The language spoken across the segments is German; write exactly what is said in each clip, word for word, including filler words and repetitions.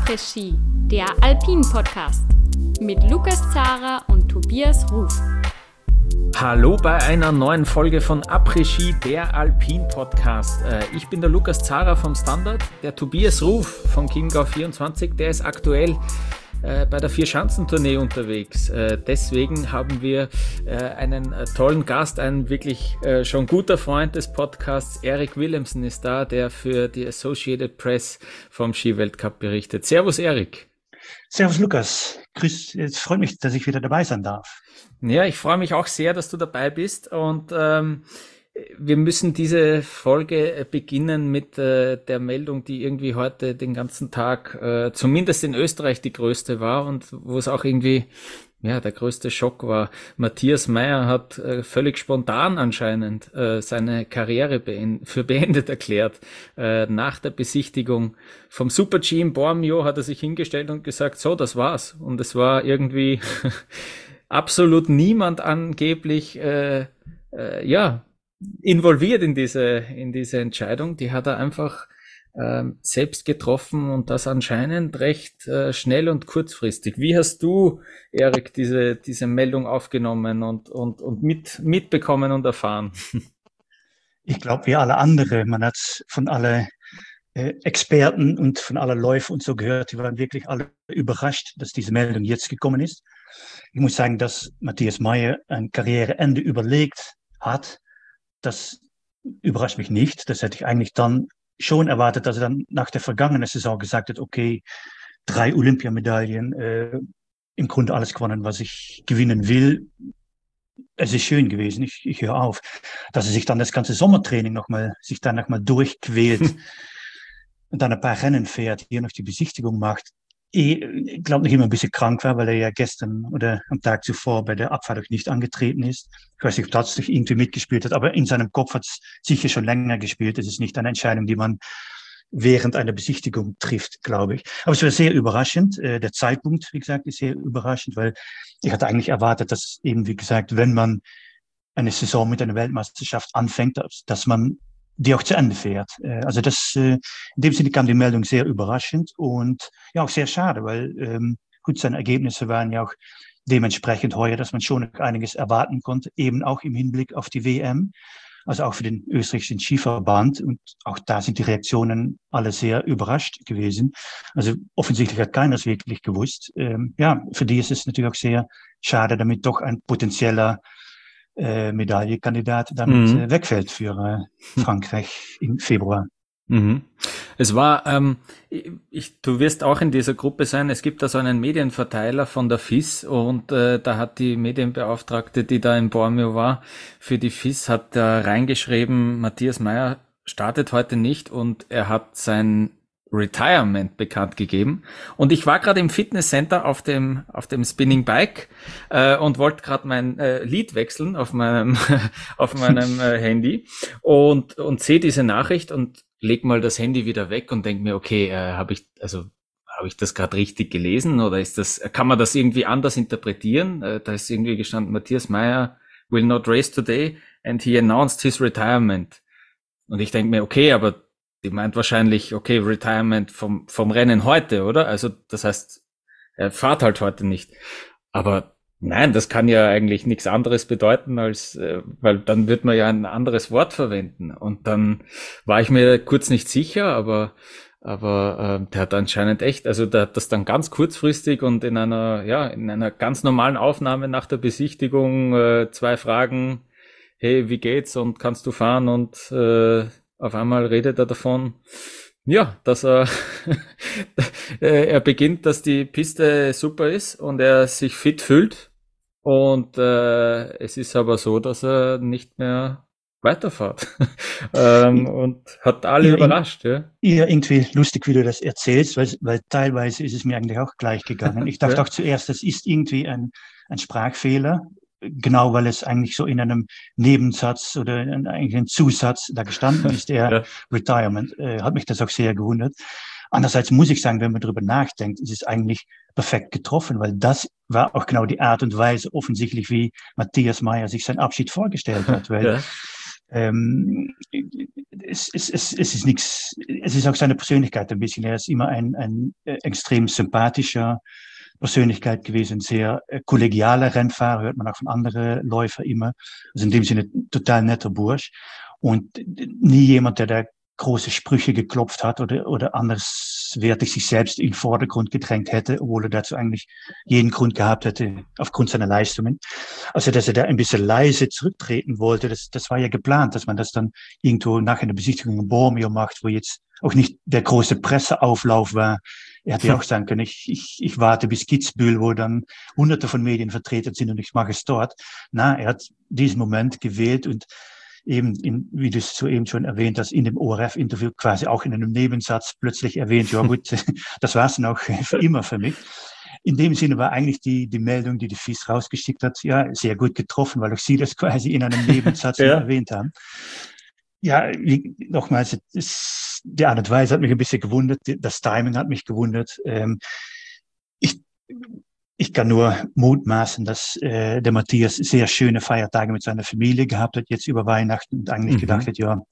Après-Ski, der Alpin-Podcast mit Lukas Zara und Tobias Ruf. Hallo bei einer neuen Folge von Après-Ski, der Alpin-Podcast. Ich bin der Lukas Zara vom Standard, der Tobias Ruf vom Chiemgau vierundzwanzig, der ist aktuell bei der Vier-Schanzentournee unterwegs. Deswegen haben wir einen tollen Gast, einen wirklich schon guter Freund des Podcasts. Erik Willemsen ist da, der für die Associated Press vom Skiweltcup berichtet. Servus Erik. Servus Lukas. Grüß, es freut mich, dass ich wieder dabei sein darf. Ja, ich freue mich auch sehr, dass du dabei bist und ähm, wir müssen diese Folge beginnen mit äh, der Meldung, die irgendwie heute den ganzen Tag, äh, zumindest in Österreich, die größte war und wo es auch irgendwie, ja, der größte Schock war. Matthias Mayr hat äh, völlig spontan anscheinend äh, seine Karriere beend- für beendet erklärt. Äh, nach der Besichtigung vom Super-G in Bormio hat er sich hingestellt und gesagt, so, das war's. Und es war irgendwie absolut niemand angeblich, äh, äh, ja, involviert in diese in diese Entscheidung. Die hat er einfach ähm, selbst getroffen und das anscheinend recht äh, schnell und kurzfristig. Wie hast du, Erik, diese diese Meldung aufgenommen und und und mit mitbekommen und erfahren? Ich glaube, wie alle andere, man hat von alle äh, Experten und von aller Läufe und so gehört, die waren wirklich alle überrascht, dass diese Meldung jetzt gekommen ist. Ich muss sagen, dass Matthias Mayr ein Karriereende überlegt hat. Das überrascht mich nicht. Das hätte ich eigentlich dann schon erwartet, dass er dann nach der vergangenen Saison gesagt hat, okay, drei Olympiamedaillen, äh, im Grunde alles gewonnen, was ich gewinnen will. Es ist schön gewesen, ich, ich höre auf. Dass er sich dann das ganze Sommertraining nochmal, sich dann nochmal durchquält und dann ein paar Rennen fährt, hier noch die Besichtigung macht. Ich glaube, nicht immer ein bisschen krank war, weil er ja gestern oder am Tag zuvor bei der Abfahrt auch nicht angetreten ist. Ich weiß nicht, ob das irgendwie mitgespielt hat, aber in seinem Kopf hat es sicher schon länger gespielt. Es ist nicht eine Entscheidung, die man während einer Besichtigung trifft, glaube ich. Aber es war sehr überraschend. Der Zeitpunkt, wie gesagt, ist sehr überraschend, weil ich hatte eigentlich erwartet, dass eben, wie gesagt, wenn man eine Saison mit einer Weltmeisterschaft anfängt, dass man die auch zu Ende fährt. Also das, in dem Sinne kam die Meldung sehr überraschend und ja auch sehr schade, weil ähm, gut, seine Ergebnisse waren ja auch dementsprechend heuer, dass man schon einiges erwarten konnte, eben auch im Hinblick auf die W M, also auch für den österreichischen Skiverband und auch da sind die Reaktionen alle sehr überrascht gewesen. Also offensichtlich hat keiner es wirklich gewusst. Ähm, ja, für die ist es natürlich auch sehr schade, damit doch ein potenzieller Äh, Medaillekandidat damit Mhm. äh, wegfällt für äh, Frankreich im Februar. Mhm. Es war, ähm, ich, du wirst auch in dieser Gruppe sein, es gibt da so einen Medienverteiler von der F I S und äh, da hat die Medienbeauftragte, die da in Bormio war, für die F I S hat da reingeschrieben, Matthias Mayr startet heute nicht und er hat sein Retirement bekannt gegeben. Und ich war gerade im Fitnesscenter auf dem auf dem Spinning Bike äh, und wollte gerade mein äh, Lied wechseln auf meinem auf meinem äh, Handy und und sehe diese Nachricht und leg mal das Handy wieder weg und denk mir, okay, äh, habe ich also habe ich das gerade richtig gelesen oder ist das kann man das irgendwie anders interpretieren? Äh, da ist irgendwie gestanden, Matthias Mayr will not race today and he announced his retirement. Und ich denk mir, okay, aber die meint wahrscheinlich, okay, Retirement vom, vom Rennen heute, oder? Also, das heißt, er fährt halt heute nicht. Aber nein, das kann ja eigentlich nichts anderes bedeuten als, äh, weil dann wird man ja ein anderes Wort verwenden. Und dann war ich mir kurz nicht sicher, aber, aber, äh, der hat anscheinend echt, also der hat das dann ganz kurzfristig und in einer, ja, in einer ganz normalen Aufnahme nach der Besichtigung, äh, zwei Fragen, hey, wie geht's und kannst du fahren und, äh, auf einmal redet er davon, ja, dass er, er beginnt, dass die Piste super ist und er sich fit fühlt. Und äh, es ist aber so, dass er nicht mehr weiterfährt. ähm, und hat alle Ja, überrascht. Ja. Ja, irgendwie lustig, wie du das erzählst, weil, weil teilweise ist es mir eigentlich auch gleich gegangen. Ich dachte Ja. auch zuerst, das ist irgendwie ein, ein Sprachfehler. Genau, weil es eigentlich so in einem Nebensatz oder in eigentlich ein Zusatz da gestanden ist, der Ja. Retirement, äh, hat mich das auch sehr gewundert. Andererseits muss ich sagen, wenn man darüber nachdenkt, ist es eigentlich perfekt getroffen, weil das war auch genau die Art und Weise offensichtlich, wie Matthias Mayr sich seinen Abschied vorgestellt hat, weil Ja. ähm, es, es, es, es ist nichts, es ist auch seine Persönlichkeit ein bisschen. Er ist immer ein, ein extrem sympathischer Persönlichkeit gewesen, sehr äh, kollegialer Rennfahrer, hört man auch von anderen Läufern immer. Also in dem Sinne total netter Bursch. Und nie jemand, der da große Sprüche geklopft hat oder, oder anderswertig sich selbst in den Vordergrund gedrängt hätte, obwohl er dazu eigentlich jeden Grund gehabt hätte, aufgrund seiner Leistungen. Also, dass er da ein bisschen leise zurücktreten wollte, das, das war ja geplant, dass man das dann irgendwo nach einer Besichtigung in Bormio macht, wo jetzt auch nicht der große Presseauflauf war. Er hätte ja auch sagen können, ich, ich, ich warte bis Kitzbühel, wo dann hunderte von Medienvertretern sind und ich mache es dort. Na, er hat diesen Moment gewählt und eben, in, wie du es soeben schon erwähnt hast, in dem O R F-Interview quasi auch in einem Nebensatz plötzlich erwähnt, ja gut, das war es dann auch für immer für mich. In dem Sinne war eigentlich die, die Meldung, die die F I S rausgeschickt hat, ja, sehr gut getroffen, weil auch Sie das quasi in einem Nebensatz ja. erwähnt haben. Ja, wie, nochmals, das, die Art und Weise hat mich ein bisschen gewundert, das Timing hat mich gewundert. Ähm, ich Ich kann nur mutmaßen, dass äh, der Matthias sehr schöne Feiertage mit seiner Familie gehabt hat, jetzt über Weihnachten und eigentlich mhm. gedacht hat, ja,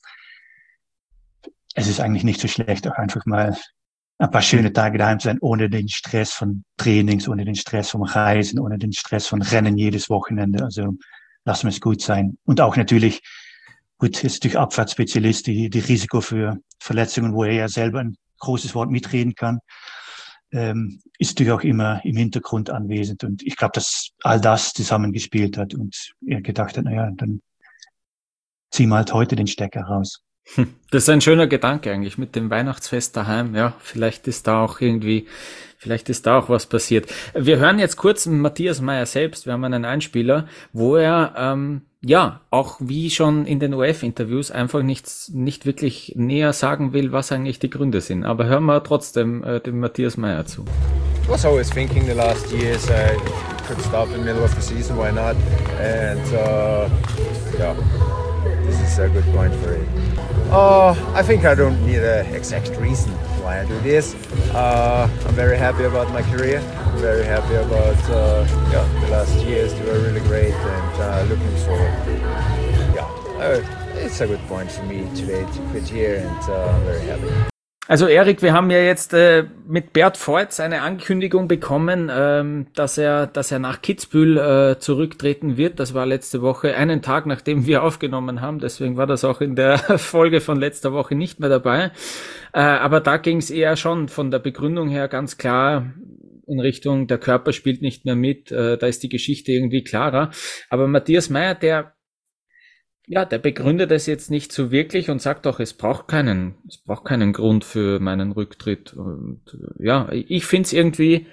es ist eigentlich nicht so schlecht, auch einfach mal ein paar schöne Tage daheim zu sein, ohne den Stress von Trainings, ohne den Stress vom Reisen, ohne den Stress von Rennen jedes Wochenende. Also lassen wir es gut sein. Und auch natürlich, gut, ist natürlich Abfahrtsspezialist, die, die Risiko für Verletzungen, wo er ja selber ein großes Wort mitreden kann. Ähm, ist natürlich auch immer im Hintergrund anwesend. Und ich glaube, dass all das zusammengespielt hat und er gedacht hat, naja, dann ziehen wir halt heute den Stecker raus. Das ist ein schöner Gedanke eigentlich mit dem Weihnachtsfest daheim. Ja, vielleicht ist da auch irgendwie, vielleicht ist da auch was passiert. Wir hören jetzt kurz Matthias Mayr selbst. Wir haben einen Einspieler, wo er, ähm, ja, auch wie schon in den O F-Interviews einfach nichts, nicht wirklich näher sagen will, was eigentlich die Gründe sind. Aber hören wir trotzdem äh, dem Matthias Mayr zu. I was always thinking the last years I could stop in the middle of the season, why not? And uh, yeah, this is a good point for it. Uh, I think I don't need an exact reason why I do this. Uh, I'm very happy about my career. I'm very happy about uh, yeah, the last years. They were really great and uh, looking forward. Yeah, uh, it's a good point for me today to quit here and uh, I'm very happy. Also Erik, wir haben ja jetzt äh, mit Bert Voits eine Ankündigung bekommen, ähm, dass er, dass er nach Kitzbühel äh, zurücktreten wird. Das war letzte Woche, einen Tag nachdem wir aufgenommen haben. Deswegen war das auch in der Folge von letzter Woche nicht mehr dabei. Äh, aber da ging es eher schon von der Begründung her ganz klar in Richtung, der Körper spielt nicht mehr mit. Äh, da ist die Geschichte irgendwie klarer. Aber Matthias Mayr, der Ja, der begründet es jetzt nicht so wirklich und sagt auch, es braucht keinen, es braucht keinen Grund für meinen Rücktritt. Und ja, ich finde es irgendwie,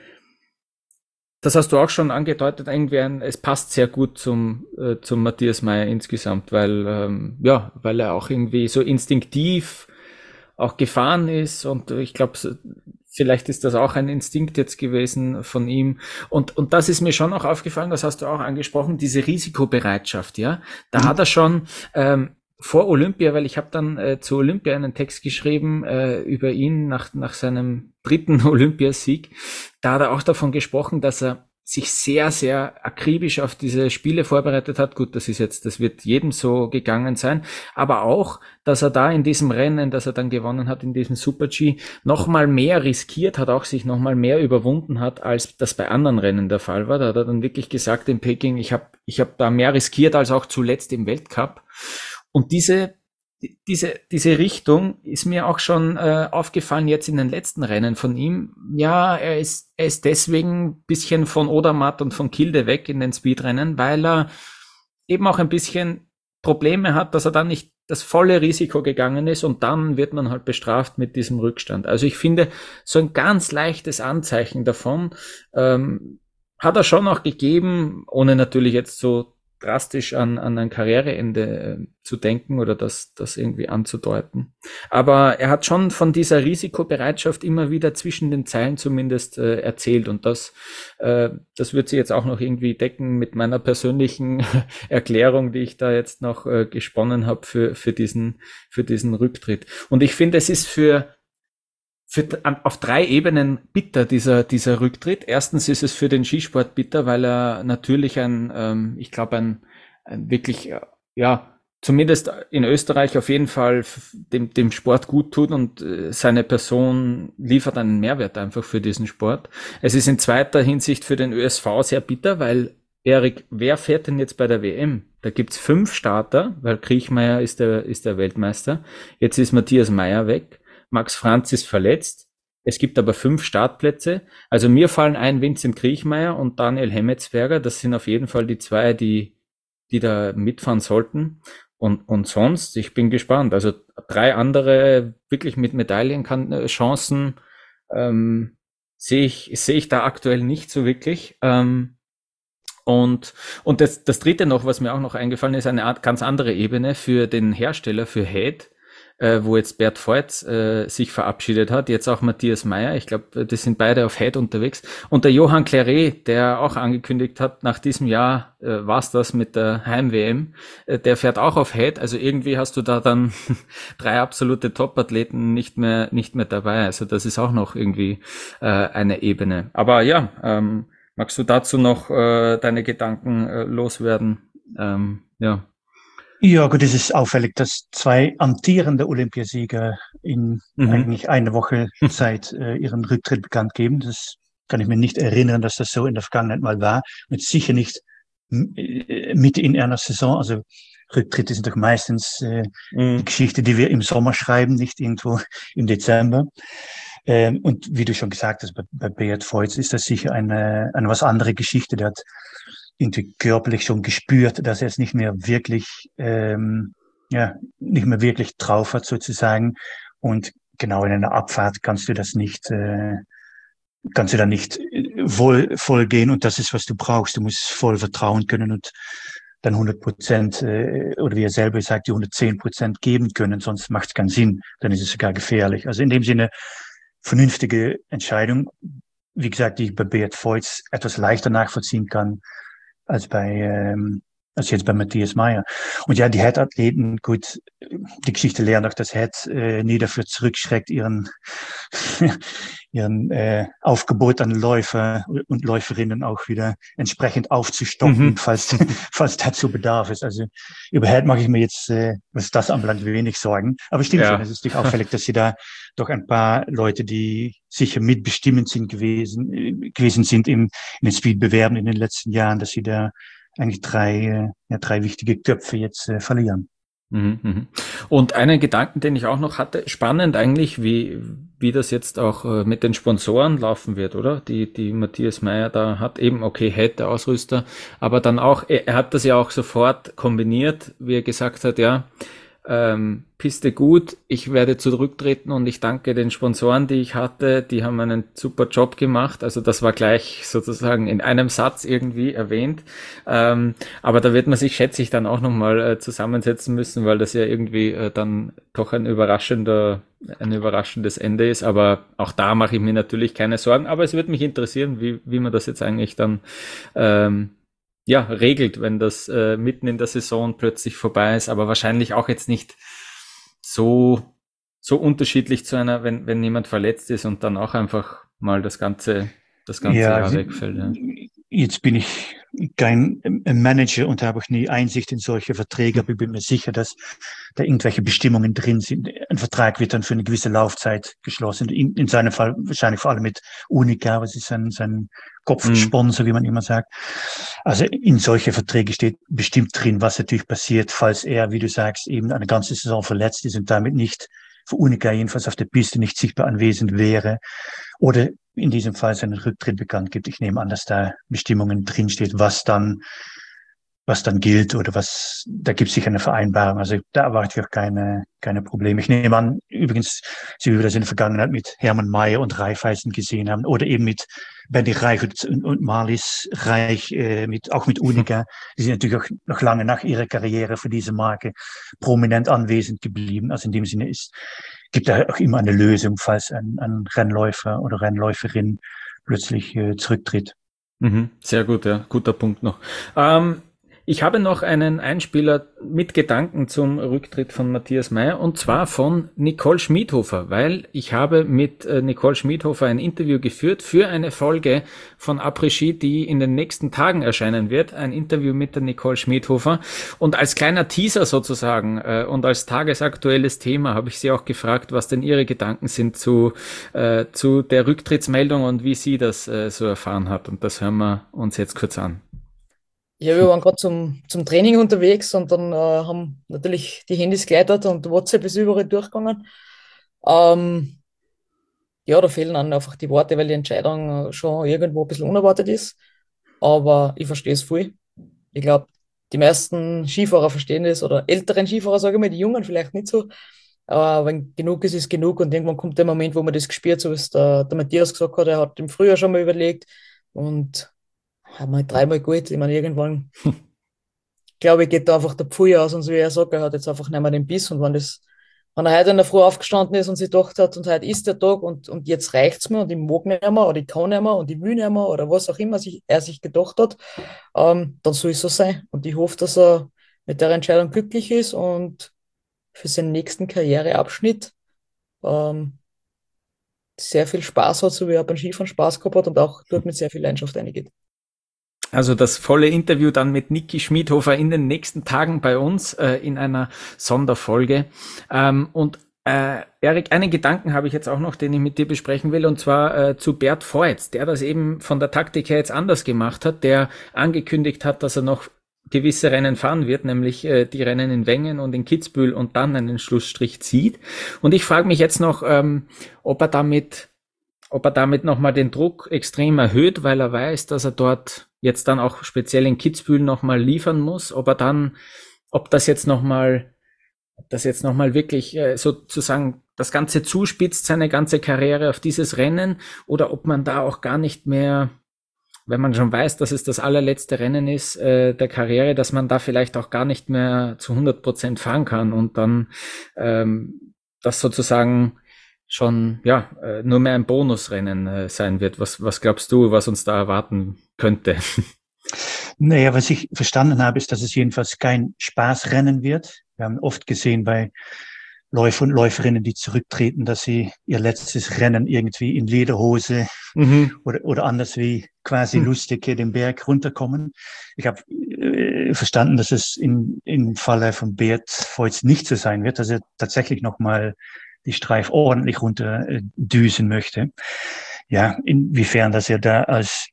das hast du auch schon angedeutet, irgendwie ein, es passt sehr gut zum, äh, zum Matthias Mayr insgesamt, weil, ähm, ja, weil er auch irgendwie so instinktiv auch gefahren ist und ich glaube, vielleicht ist das auch ein Instinkt jetzt gewesen von ihm. Und, und das ist mir schon auch aufgefallen, das hast du auch angesprochen, diese Risikobereitschaft, ja. Da mhm. hat er schon ähm, vor Olympia, weil ich habe dann äh, zu Olympia einen Text geschrieben äh, über ihn nach, nach seinem dritten Olympiasieg. Da hat er auch davon gesprochen, dass er sich sehr, sehr akribisch auf diese Spiele vorbereitet hat. Gut, das ist jetzt, das wird jedem so gegangen sein. Aber auch, dass er da in diesem Rennen, das er dann gewonnen hat, in diesem Super-G, nochmal mehr riskiert hat, auch sich nochmal mehr überwunden hat, als das bei anderen Rennen der Fall war. Da hat er dann wirklich gesagt in Peking, ich habe ich hab da mehr riskiert als auch zuletzt im Weltcup. Und diese Diese, diese Richtung ist mir auch schon äh, aufgefallen jetzt in den letzten Rennen von ihm. Ja, er ist, er ist deswegen ein bisschen von Odermatt und von Kilde weg in den Speedrennen, weil er eben auch ein bisschen Probleme hat, dass er dann nicht das volle Risiko gegangen ist und dann wird man halt bestraft mit diesem Rückstand. Also ich finde, so ein ganz leichtes Anzeichen davon ähm, hat er schon auch gegeben, ohne natürlich jetzt so drastisch an, an ein Karriereende äh, zu denken oder das, das irgendwie anzudeuten. Aber er hat schon von dieser Risikobereitschaft immer wieder zwischen den Zeilen zumindest äh, erzählt und das, äh, das wird sie jetzt auch noch irgendwie decken mit meiner persönlichen Erklärung, die ich da jetzt noch äh, gesponnen habe für, für diesen, für diesen Rücktritt. Und ich finde, es ist für Für, auf drei Ebenen bitter, dieser, dieser Rücktritt. Erstens ist es für den Skisport bitter, weil er natürlich ein, ähm, ich glaube, ein, ein wirklich, ja, zumindest in Österreich auf jeden Fall dem, dem Sport gut tut und seine Person liefert einen Mehrwert einfach für diesen Sport. Es ist in zweiter Hinsicht für den Ö S V sehr bitter, weil Erik, wer fährt denn jetzt bei der W M? Da gibt's fünf Starter, weil Kriechmeier ist der, ist der Weltmeister. Jetzt ist Matthias Mayr weg. Max Franz ist verletzt. Es gibt aber fünf Startplätze. Also mir fallen ein Vincent Kriechmeier und Daniel Hemmetsberger. Das sind auf jeden Fall die zwei, die, die da mitfahren sollten. Und, und sonst, ich bin gespannt. Also drei andere wirklich mit Medaillenchancen ähm, sehe ich, sehe ich da aktuell nicht so wirklich. Ähm, und und das, das dritte noch, was mir auch noch eingefallen ist, eine Art, ganz andere Ebene für den Hersteller, für Head, äh, wo jetzt Bert Voits äh, sich verabschiedet hat, jetzt auch Matthias Mayr. Ich glaube, das sind beide auf Head unterwegs. Und der Johann Claret, der auch angekündigt hat, nach diesem Jahr äh, war's das mit der Heim-W M, äh, der fährt auch auf Head. Also irgendwie hast du da dann drei absolute Top-Athleten nicht mehr nicht mehr dabei. Also das ist auch noch irgendwie äh, eine Ebene. Aber ja, ähm, magst du dazu noch äh, deine Gedanken äh, loswerden? Ähm, ja. Ja, gut, es ist auffällig, dass zwei amtierende Olympiasieger in mhm. eigentlich eine Woche Zeit äh, ihren Rücktritt bekannt geben. Das kann ich mir nicht erinnern, dass das so in der Vergangenheit mal war. Und sicher nicht mitten in einer Saison. Also Rücktritte sind doch meistens äh, mhm. die Geschichte, die wir im Sommer schreiben, nicht irgendwo im Dezember. Ähm, und wie du schon gesagt hast, bei, bei Bert Voits ist das sicher eine, eine was andere Geschichte. Der hat irgendwie körperlich schon gespürt, dass er es nicht mehr wirklich, ähm, ja, nicht mehr wirklich drauf hat sozusagen. Und genau in einer Abfahrt kannst du das nicht, äh, kannst du da nicht voll, voll gehen. Und das ist, was du brauchst. Du musst voll vertrauen können und dann hundert Prozent, äh, oder wie er selber sagt, die hundertzehn Prozent geben können. Sonst macht es keinen Sinn. Dann ist es sogar gefährlich. Also in dem Sinne, vernünftige Entscheidung. Wie gesagt, die ich bei Bert Voits etwas leichter nachvollziehen kann, als bei, ähm, als jetzt bei Matthias Mayr. Und ja, die Head-Athleten, gut, die Geschichte lernt auch, dass Head äh, nie dafür zurückschreckt, ihren, ihren äh, Aufgebot an Läufer und Läuferinnen auch wieder entsprechend aufzustocken, mhm. falls, falls dazu Bedarf ist. Also über Head mache ich mir jetzt, äh, was das anbelangt, wenig Sorgen. Aber stimmt ja. schon, es ist natürlich auffällig, dass sie da doch ein paar Leute, die sicher mitbestimmend sind gewesen, äh, gewesen sind im, in den Speed-Bewerben in den letzten Jahren, dass sie da eigentlich drei, äh, ja, drei wichtige Köpfe jetzt äh, verlieren. Und einen Gedanken, den ich auch noch hatte, spannend eigentlich, wie wie das jetzt auch äh, mit den Sponsoren laufen wird, oder? Die die Matthias Mayr da hat, eben, okay, Head, der Ausrüster, aber dann auch, er, er hat das ja auch sofort kombiniert, wie er gesagt hat, ja, ähm, Piste gut, ich werde zurücktreten und ich danke den Sponsoren, die ich hatte, die haben einen super Job gemacht, also das war gleich sozusagen in einem Satz irgendwie erwähnt, ähm, aber da wird man sich, schätze ich, dann auch nochmal äh, zusammensetzen müssen, weil das ja irgendwie äh, dann doch ein überraschender, ein überraschendes Ende ist, aber auch da mache ich mir natürlich keine Sorgen, aber es würde mich interessieren, wie wie man das jetzt eigentlich dann ähm, ja, regelt, wenn das äh, mitten in der Saison plötzlich vorbei ist, aber wahrscheinlich auch jetzt nicht so so unterschiedlich zu einer, wenn wenn jemand verletzt ist und dann auch einfach mal das ganze das ganze ja, Jahr wegfällt. Ja. Jetzt bin ich kein Manager und habe auch nie Einsicht in solche Verträge, aber ich bin mir sicher, dass da irgendwelche Bestimmungen drin sind. Ein Vertrag wird dann für eine gewisse Laufzeit geschlossen. In, in seinem Fall wahrscheinlich vor allem mit Unica, was ist sein, sein Kopfsponsor, mhm. wie man immer sagt. Also in solche Verträge steht bestimmt drin, was natürlich passiert, falls er, wie du sagst, eben eine ganze Saison verletzt ist und damit nicht für Unica jedenfalls auf der Piste nicht sichtbar anwesend wäre oder in diesem Fall seinen Rücktritt bekannt gibt. Ich nehme an, dass da Bestimmungen drinsteht, was dann, was dann gilt oder was, da gibt es sicher eine Vereinbarung. Also da erwarte ich auch keine, keine Probleme. Ich nehme an, übrigens, so wie wir das in der Vergangenheit mit Hermann Mayer und Raiffeisen gesehen haben oder eben mit Benny Reich und, und Marlies Reich, äh, mit, auch mit Unica. Die sind natürlich auch noch lange nach ihrer Karriere für diese Marke prominent anwesend geblieben. Also in dem Sinne ist, gibt da auch immer eine Lösung, falls ein, ein Rennläufer oder Rennläuferin plötzlich äh, zurücktritt. Mhm, sehr gut, ja, guter Punkt noch. Ähm, Ich habe noch einen Einspieler mit Gedanken zum Rücktritt von Matthias Mayr und zwar von Nicole Schmidhofer, weil ich habe mit äh, Nicole Schmidhofer ein Interview geführt für eine Folge von Après-Ski, die in den nächsten Tagen erscheinen wird. Ein Interview mit der Nicole Schmidhofer. Und als kleiner Teaser sozusagen äh, und als tagesaktuelles Thema habe ich sie auch gefragt, was denn ihre Gedanken sind zu, äh, zu der Rücktrittsmeldung und wie sie das äh, so erfahren hat. Und das hören wir uns jetzt kurz an. Ja, wir waren gerade zum, zum Training unterwegs und dann äh, haben natürlich die Handys geleitet und WhatsApp ist überall durchgegangen. Ähm, ja, da fehlen dann einfach die Worte, weil die Entscheidung schon irgendwo ein bisschen unerwartet ist. Aber ich verstehe es voll. Ich glaube, die meisten Skifahrer verstehen das oder älteren Skifahrer, sage ich mal, die Jungen vielleicht nicht so. Aber wenn genug ist, ist genug und irgendwann kommt der Moment, wo man das gespürt, so wie es der, der Matthias gesagt hat, er hat im Frühjahr schon mal überlegt und mal dreimal gut. Ich meine, irgendwann, glaube ich, geht da einfach der Pfui aus und so wie er sagt, er hat jetzt einfach nicht mehr den Biss. Und wenn, das, wenn er heute in der Früh aufgestanden ist und sich gedacht hat, und heute ist der Tag und, und jetzt reicht's mir und ich mag nicht mehr oder ich kann nicht mehr und ich will nicht mehr oder was auch immer sich, er sich gedacht hat, ähm, dann soll es so sein. Und ich hoffe, dass er mit der Entscheidung glücklich ist und für seinen nächsten Karriereabschnitt ähm, sehr viel Spaß hat, so wie er beim Skifahren Spaß gehabt hat und auch dort mit sehr viel Leidenschaft reingeht. Also das volle Interview dann mit Niki Schmidhofer in den nächsten Tagen bei uns äh, in einer Sonderfolge. Ähm, und äh, Erik, einen Gedanken habe ich jetzt auch noch, den ich mit dir besprechen will, und zwar äh, zu Bert Voits, der das eben von der Taktik her jetzt anders gemacht hat, der angekündigt hat, dass er noch gewisse Rennen fahren wird, nämlich äh, die Rennen in Wengen und in Kitzbühel und dann einen Schlussstrich zieht. Und ich frage mich jetzt noch, ähm, ob er damit ob er damit nochmal den Druck extrem erhöht, weil er weiß, dass er dort jetzt dann auch speziell in Kitzbühel nochmal liefern muss, ob er dann, ob das jetzt nochmal, ob das jetzt nochmal wirklich äh, sozusagen das Ganze zuspitzt, seine ganze Karriere auf dieses Rennen, oder ob man da auch gar nicht mehr, wenn man schon weiß, dass es das allerletzte Rennen ist äh, der Karriere, dass man da vielleicht auch gar nicht mehr zu hundert Prozent fahren kann und dann ähm, das sozusagen schon ja äh, nur mehr ein Bonusrennen äh, sein wird. Was, was glaubst du, was uns da erwarten könnte? Naja, was ich verstanden habe, ist, dass es jedenfalls kein Spaßrennen wird. Wir haben oft gesehen bei Läufer und Läuferinnen, die zurücktreten, dass sie ihr letztes Rennen irgendwie in Lederhose mhm. oder, oder anders wie quasi mhm. lustig hier den Berg runterkommen. Ich habe äh, verstanden, dass es in, im Falle von Bert Voits nicht so sein wird, dass er tatsächlich nochmal die Streif ordentlich runter äh, düsen möchte. Ja, inwiefern, dass er da als,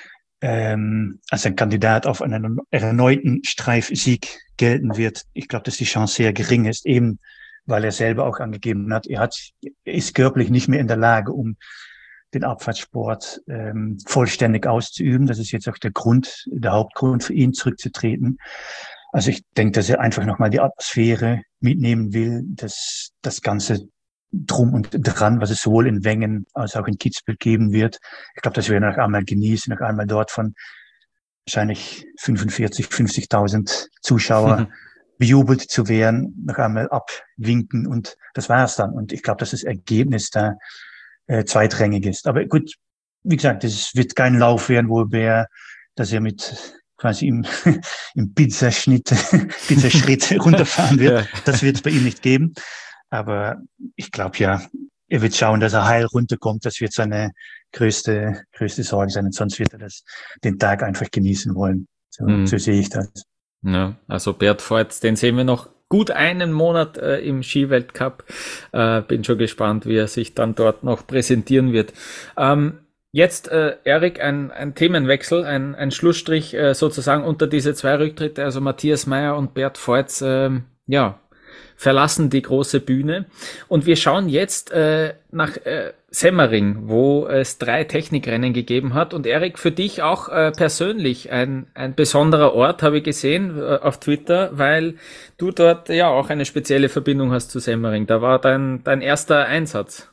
ähm, als ein Kandidat auf einen erneuten Streifsieg gelten wird. Ich glaube, dass die Chance sehr gering ist, eben weil er selber auch angegeben hat, er hat, ist körperlich nicht mehr in der Lage, um den Abfahrtssport ähm, vollständig auszuüben. Das ist jetzt auch der Grund, der Hauptgrund für ihn zurückzutreten. Also ich denke, dass er einfach nochmal die Atmosphäre mitnehmen will, das, das Ganze drum und dran, was es sowohl in Wengen als auch in Kitzbühel geben wird. Ich glaube, das werden wir noch einmal genießen, noch einmal dort von wahrscheinlich fünfundvierzig, fünfzigtausend Zuschauer mhm. bejubelt zu werden, noch einmal abwinken und das war's dann. Und ich glaube, dass das Ergebnis da äh, zweitrangig ist. Aber gut, wie gesagt, es wird kein Lauf werden, wo er, dass er mit quasi im, im Pizzaschnitt, Pizzaschritt runterfahren wird. Ja. Das wird es bei ihm nicht geben. Aber ich glaube ja, er wird schauen, dass er heil runterkommt. Das wird seine größte, größte Sorge sein. Und sonst wird er das, den Tag einfach genießen wollen. So, mhm. so sehe ich das. Ja, also Bert Voits, den sehen wir noch gut einen Monat äh, im Skiweltcup. Äh, bin schon gespannt, wie er sich dann dort noch präsentieren wird. Ähm, jetzt, äh, Erik, ein, ein Themenwechsel, ein, ein Schlussstrich äh, sozusagen unter diese zwei Rücktritte, also Matthias Mayr und Bert Voits, äh, ja, verlassen die große Bühne. Und wir schauen jetzt äh, nach äh, Semmering, wo es drei Technikrennen gegeben hat. Und Erik, für dich auch äh, persönlich ein, ein besonderer Ort, habe ich gesehen äh, auf Twitter, weil du dort ja auch eine spezielle Verbindung hast zu Semmering. Da war dein, dein erster Einsatz.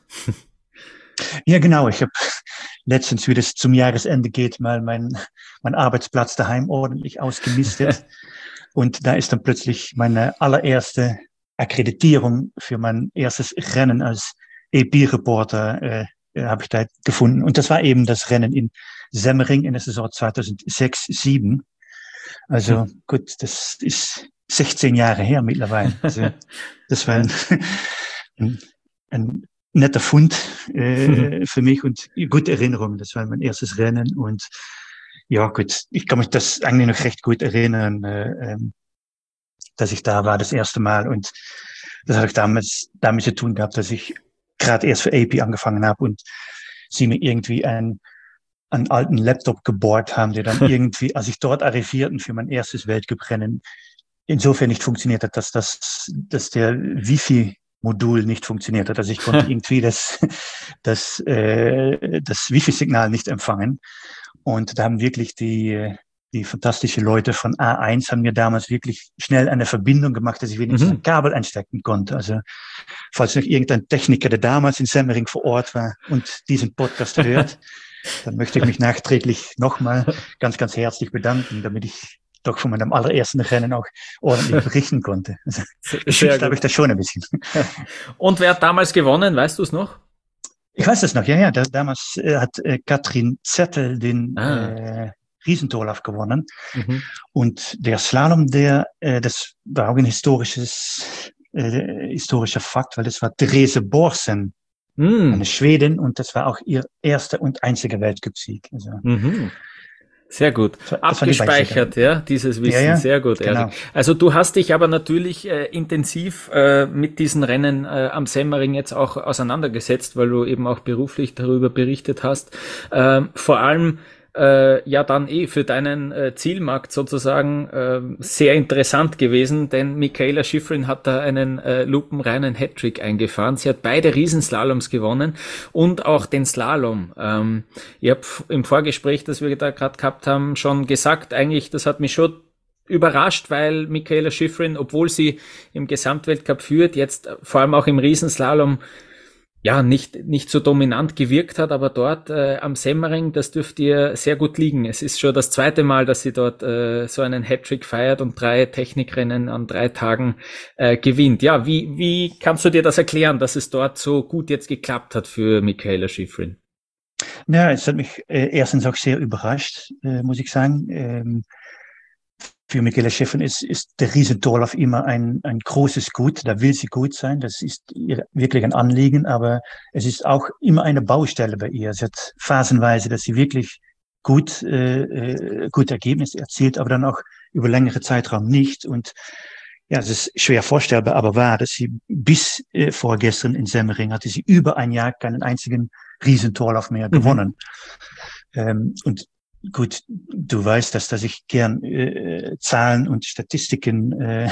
Ja, genau. Ich habe letztens, wie das zum Jahresende geht, mal mein, mein Arbeitsplatz daheim ordentlich ausgemistet. Und da ist dann plötzlich meine allererste Akkreditierung für mein erstes Rennen als A P-Reporter äh, habe ich da gefunden. Und das war eben das Rennen in Semmering in der Saison zweitausendsechs sieben. Also gut, das ist sechzehn Jahre her mittlerweile. Also, das war ein, ein, ein netter Fund äh, für mich und gute Erinnerung. Das war mein erstes Rennen und ja gut, ich kann mich das eigentlich noch recht gut erinnern, äh, ähm, dass ich da war das erste Mal und das hat damals damit zu tun gehabt, dass ich gerade erst für A P angefangen habe und sie mir irgendwie einen, einen alten Laptop geborgt haben, der dann irgendwie, als ich dort arrivierten für mein erstes Weltcuprennen, insofern nicht funktioniert hat, dass das, dass der Wifi-Modul nicht funktioniert hat. Also ich konnte irgendwie das, das, äh, das Wifi-Signal nicht empfangen. Und da haben wirklich die, die fantastische Leute von A eins haben mir damals wirklich schnell eine Verbindung gemacht, dass ich wenigstens mhm. ein Kabel einstecken konnte. Also, falls noch irgendein Techniker, der damals in Semmering vor Ort war und diesen Podcast hört, dann möchte ich mich nachträglich nochmal ganz, ganz herzlich bedanken, damit ich doch von meinem allerersten Rennen auch ordentlich berichten konnte. Also, geschützt habe ich das schon ein bisschen. Und wer hat damals gewonnen? Weißt du es noch? Ich weiß es noch, ja, ja. Da, damals äh, hat äh, Katrin Zettel den ah. äh, Riesentorlauf gewonnen. Mhm. Und der Slalom, der, äh, das war auch ein historisches, äh, historischer Fakt, weil das war Therese Borsen, mhm. eine Schwedin, und das war auch ihr erster und einziger Weltcupsieg. Also, mhm. Sehr gut. Das abgespeichert, ja, dieses Wissen. Ja, ja, sehr gut, Erik. Genau. Also du hast dich aber natürlich äh, intensiv äh, mit diesen Rennen äh, am Semmering jetzt auch auseinandergesetzt, weil du eben auch beruflich darüber berichtet hast. Ähm, vor allem äh, ja dann eh für deinen äh, Zielmarkt sozusagen äh, sehr interessant gewesen, denn Mikaela Shiffrin hat da einen äh, lupenreinen Hattrick eingefahren. Sie hat beide Riesenslaloms gewonnen und auch den Slalom. Ähm, ich habe im Vorgespräch, das wir da gerade gehabt haben, schon gesagt, eigentlich, das hat mich schon überrascht, weil Mikaela Shiffrin, obwohl sie im Gesamtweltcup führt, jetzt vor allem auch im Riesenslalom ja, nicht, nicht so dominant gewirkt hat, aber dort äh, am Semmering, das dürfte ihr sehr gut liegen. Es ist schon das zweite Mal, dass sie dort äh, so einen Hattrick feiert und drei Technikrennen an drei Tagen äh, gewinnt. Ja, wie, wie kannst du dir das erklären, dass es dort so gut jetzt geklappt hat für Mikaela Shiffrin? Ja, es hat mich äh, erstens auch sehr überrascht, äh, muss ich sagen. Ähm, Für Mikaela Shiffrin ist, ist der Riesentorlauf immer ein, ein großes Gut. Da will sie gut sein. Das ist ihr wirklich ein Anliegen. Aber es ist auch immer eine Baustelle bei ihr. Sie hat phasenweise, dass sie wirklich gut, äh, gute Ergebnisse erzielt, aber dann auch über längere Zeitraum nicht. Und ja, es ist schwer vorstellbar, aber wahr, dass sie bis äh, vorgestern in Semmering hatte sie über ein Jahr keinen einzigen Riesentorlauf mehr gewonnen. Mhm. Ähm, und Gut, du weißt, dass, dass ich gern äh, Zahlen und Statistiken äh,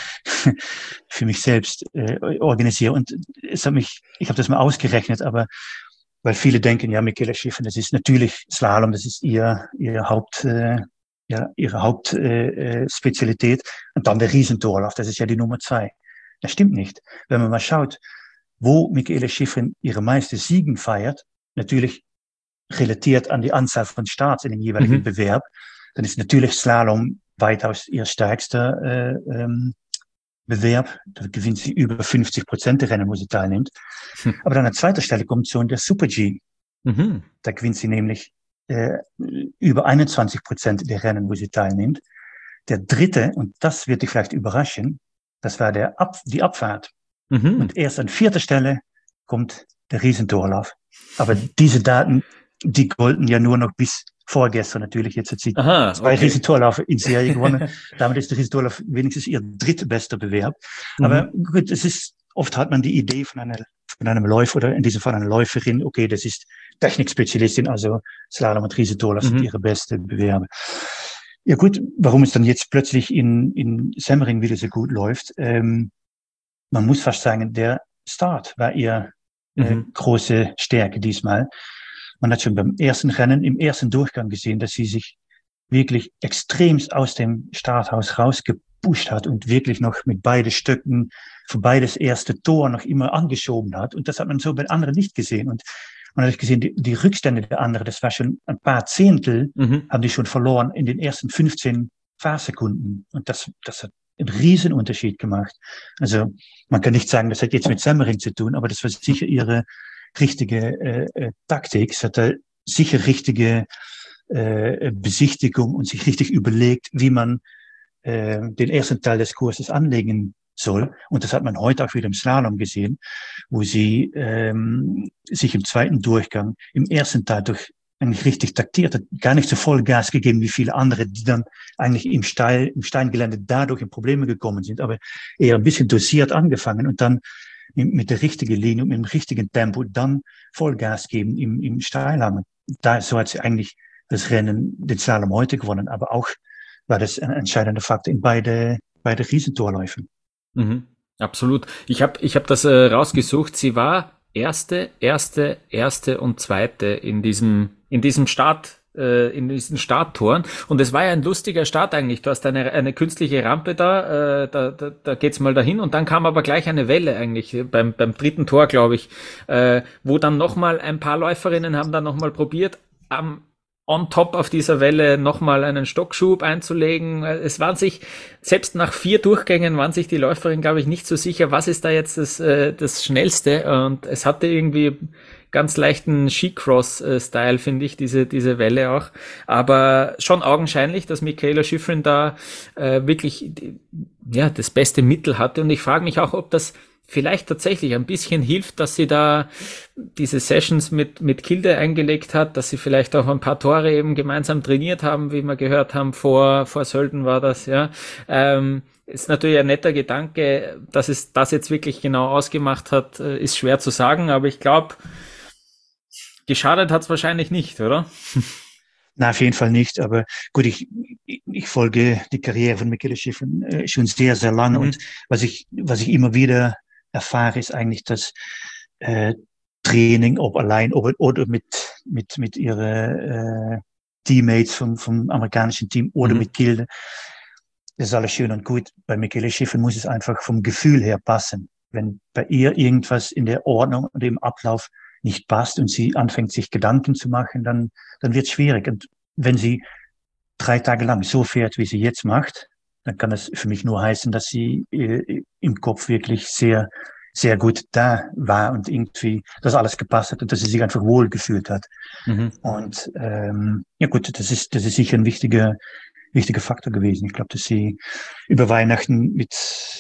für mich selbst äh, organisiere. Und es hat mich, ich habe das mal ausgerechnet, aber weil viele denken, ja, Mikaela Shiffrin, das ist natürlich Slalom, das ist ihr ihr Haupt, äh, ja, ihre Hauptspezialität. Äh, und dann der Riesentorlauf, das ist ja die Nummer zwei. Das stimmt nicht. Wenn man mal schaut, wo Mikaela Shiffrin ihre meisten Siegen feiert, natürlich relatiert an die Anzahl von Starts in dem jeweiligen mhm. Bewerb, dann ist natürlich Slalom weitaus ihr stärkster äh, ähm, Bewerb. Da gewinnt sie über fünfzig Prozent der Rennen, wo sie teilnimmt. Mhm. Aber dann an zweiter Stelle kommt schon der Super-G. Mhm. Da gewinnt sie nämlich äh, über einundzwanzig Prozent der Rennen, wo sie teilnimmt. Der dritte, und das wird dich vielleicht überraschen, das war der Ab die Abfahrt. Mhm. Und erst an vierter Stelle kommt der Riesentorlauf. Aber diese Daten, die golden ja nur noch bis vorgestern natürlich. Jetzt hat sie Aha, zwei okay. Riesentorläufe in Serie gewonnen. Damit ist der Riesentorlauf wenigstens ihr drittbester Bewerb. Mhm. Aber gut, es ist, oft hat man die Idee von einer, von einem Läufer oder in diesem Fall einer Läuferin, okay, das ist Technikspezialistin, also Slalom und Riesentorlauf mhm. sind ihre beste Bewerbe. Ja gut, warum es dann jetzt plötzlich in, in Semmering wieder so gut läuft, ähm, man muss fast sagen, der Start war ihr äh, mhm. große Stärke diesmal. Man hat schon beim ersten Rennen, im ersten Durchgang gesehen, dass sie sich wirklich extremst aus dem Starthaus rausgepusht hat und wirklich noch mit beiden Stöcken vorbei das erste Tor noch immer angeschoben hat. Und das hat man so bei anderen nicht gesehen. Und man hat gesehen, die, die Rückstände der anderen, das war schon ein paar Zehntel, mhm. haben die schon verloren in den ersten fünfzehn Fahrsekunden. Und das, das hat einen riesen Unterschied gemacht. Also man kann nicht sagen, das hat jetzt mit Semmering zu tun, aber das war sicher ihre richtige äh, äh, Taktik. Es hat da sicher richtige äh, Besichtigung und sich richtig überlegt, wie man äh, den ersten Teil des Kurses anlegen soll. Und das hat man heute auch wieder im Slalom gesehen, wo sie ähm, sich im zweiten Durchgang, im ersten Teil durch eigentlich richtig taktiert hat, gar nicht so voll Gas gegeben wie viele andere, die dann eigentlich im Steil, im Steingelände dadurch in Probleme gekommen sind, aber eher ein bisschen dosiert angefangen und dann mit, mit der richtigen Linie und mit dem richtigen Tempo dann Vollgas geben im, im Steilhang. Da, so hat sie eigentlich das Rennen, den Slalom heute gewonnen, aber auch war das ein entscheidender Faktor in beide, beide Riesentorläufen. Mhm, absolut. Ich habe ich hab das äh, rausgesucht. Sie war erste, erste, erste und zweite in diesem in diesem Start, äh, in diesen Starttoren. Und es war ja ein lustiger Start eigentlich. Du hast eine eine künstliche Rampe da, äh, da, da, da geht's mal dahin und dann kam aber gleich eine Welle eigentlich beim beim dritten Tor, glaube ich, äh, wo dann nochmal ein paar Läuferinnen haben dann nochmal probiert, am on top auf dieser Welle nochmal einen Stockschub einzulegen. Es waren sich, selbst nach vier Durchgängen waren sich die Läuferinnen, glaube ich, nicht so sicher, was ist da jetzt das, äh, das Schnellste. Und es hatte irgendwie ganz leichten Skicross-Style, finde ich, diese diese Welle auch. Aber schon augenscheinlich, dass Mikaela Shiffrin da äh, wirklich ja das beste Mittel hatte. Und ich frage mich auch, ob das vielleicht tatsächlich ein bisschen hilft, dass sie da diese Sessions mit mit Kilde eingelegt hat, dass sie vielleicht auch ein paar Tore eben gemeinsam trainiert haben, wie wir gehört haben, vor vor Sölden war das, ja. Ähm, ist natürlich ein netter Gedanke, dass es das jetzt wirklich genau ausgemacht hat, ist schwer zu sagen, aber ich glaube, geschadet hat es wahrscheinlich nicht, oder? Na, auf jeden Fall nicht, aber gut, ich, ich folge die Karriere von Mikaela Shiffrin äh, schon sehr, sehr lange mhm. und was ich, was ich immer wieder erfahre, ist eigentlich, dass äh, Training, ob allein ob, oder mit mit mit ihre äh, Teammates vom vom amerikanischen Team oder mhm. mit Kilde, das ist alles schön und gut. Bei Mikaela Shiffrin muss es einfach vom Gefühl her passen. Wenn bei ihr irgendwas in der Ordnung und im Ablauf nicht passt und sie anfängt, sich Gedanken zu machen, dann dann wird es schwierig. Und wenn sie drei Tage lang so fährt, wie sie jetzt macht, dann kann das für mich nur heißen, dass sie äh, im Kopf wirklich sehr, sehr gut da war und irgendwie das alles gepasst hat und dass sie sich einfach wohl gefühlt hat. Mhm. Und ähm, ja gut, das ist das ist sicher ein wichtiger wichtiger Faktor gewesen. Ich glaube, dass sie über Weihnachten mit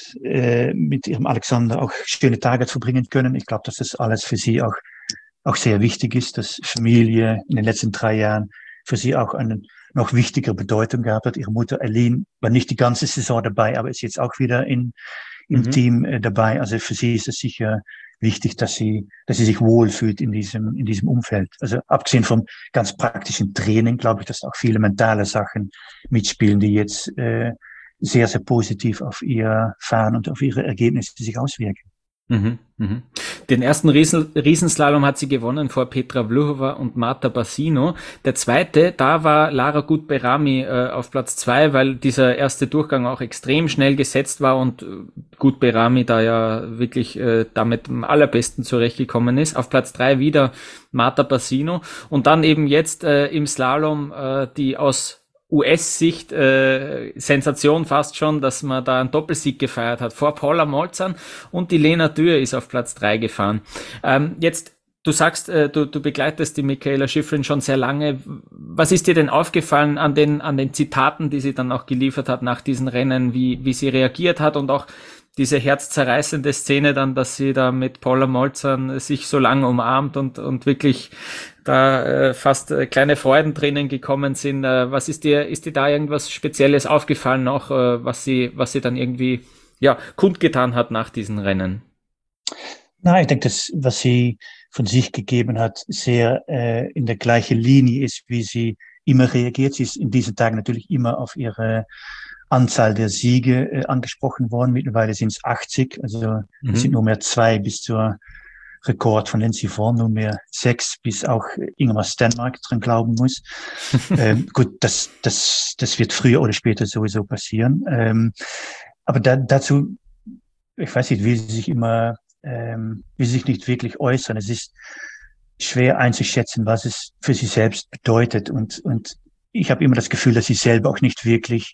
äh, mit ihrem Alexander auch schöne Tage verbringen können. Ich glaube, dass das alles für sie auch auch sehr wichtig ist, dass Familie in den letzten drei Jahren für sie auch eine noch wichtigere Bedeutung gehabt hat. Ihre Mutter Eileen war nicht die ganze Saison dabei, aber ist jetzt auch wieder in, im mhm. Team äh, dabei. Also für sie ist es sicher wichtig, dass sie, dass sie sich wohlfühlt in diesem, in diesem Umfeld. Also abgesehen vom ganz praktischen Training, glaube ich, dass auch viele mentale Sachen mitspielen, die jetzt äh, sehr, sehr positiv auf ihr Fahren und auf ihre Ergebnisse sich auswirken. Mhm, mhm. Den ersten Riesen, Riesenslalom hat sie gewonnen vor Petra Vlhova und Marta Bassino. Der zweite, da war Lara Gut-Behrami äh, auf Platz zwei, weil dieser erste Durchgang auch extrem schnell gesetzt war und äh, Gut-Behrami da ja wirklich äh, damit am allerbesten zurechtgekommen ist. Auf Platz drei wieder Marta Bassino und dann eben jetzt äh, im Slalom äh, die aus U S-Sicht äh, Sensation fast schon, dass man da einen Doppelsieg gefeiert hat vor Paula Molzan und die Lena Dürr ist auf Platz drei gefahren. Ähm, jetzt, du sagst, äh, du, du begleitest die Mikaela Shiffrin schon sehr lange. Was ist dir denn aufgefallen an den an den Zitaten, die sie dann auch geliefert hat nach diesen Rennen, wie wie sie reagiert hat und auch diese herzzerreißende Szene dann, dass sie da mit Paula Molzan sich so lange umarmt und und wirklich da äh, fast äh, kleine Freudentränen gekommen sind. Äh, was ist dir, ist dir da irgendwas Spezielles aufgefallen noch, äh, was sie, was sie dann irgendwie, ja, kundgetan hat nach diesen Rennen? Na, ich denke, das, was sie von sich gegeben hat, sehr äh, in der gleichen Linie ist, wie sie immer reagiert. Sie ist in diesen Tagen natürlich immer auf ihre Anzahl der Siege äh, angesprochen worden. Mittlerweile sind es achtzig, also mhm. es sind nur mehr zwei bis zur Rekord von Lindsey Vonn, nunmehr sechs, bis auch Ingemar Stenmark dran glauben muss. ähm, gut, das, das, das wird früher oder später sowieso passieren. Ähm, aber da, dazu, ich weiß nicht, will sie sich immer, ähm, will sie sich nicht wirklich äußern. Es ist schwer einzuschätzen, was es für sie selbst bedeutet. Und, und ich habe immer das Gefühl, dass sie selber auch nicht wirklich,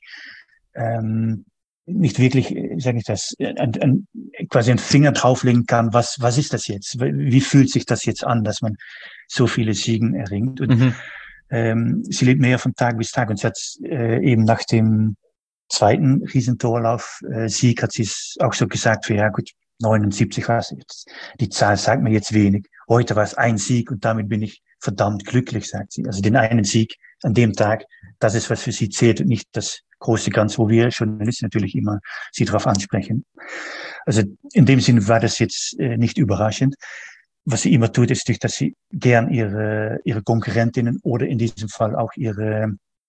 ähm, nicht wirklich, sage ich das, ein, ein, quasi einen Finger drauflegen kann, was was ist das jetzt? Wie fühlt sich das jetzt an, dass man so viele Siegen erringt? Und mhm. Ähm, sie lebt mehr von Tag bis Tag und sie hat äh, eben nach dem zweiten Riesentorlauf äh, Sieg hat sie es auch so gesagt, für ja gut, neunundsiebzig war es. Die Zahl sagt mir jetzt wenig. Heute war es ein Sieg und damit bin ich verdammt glücklich, sagt sie. Also den einen Sieg an dem Tag, das ist, was für sie zählt und nicht das große Ganze, wo wir Journalisten natürlich immer sie darauf ansprechen. Also in dem Sinne war das jetzt äh, nicht überraschend. Was sie immer tut, ist, dass sie gern ihre, ihre Konkurrentinnen oder in diesem Fall auch ihre,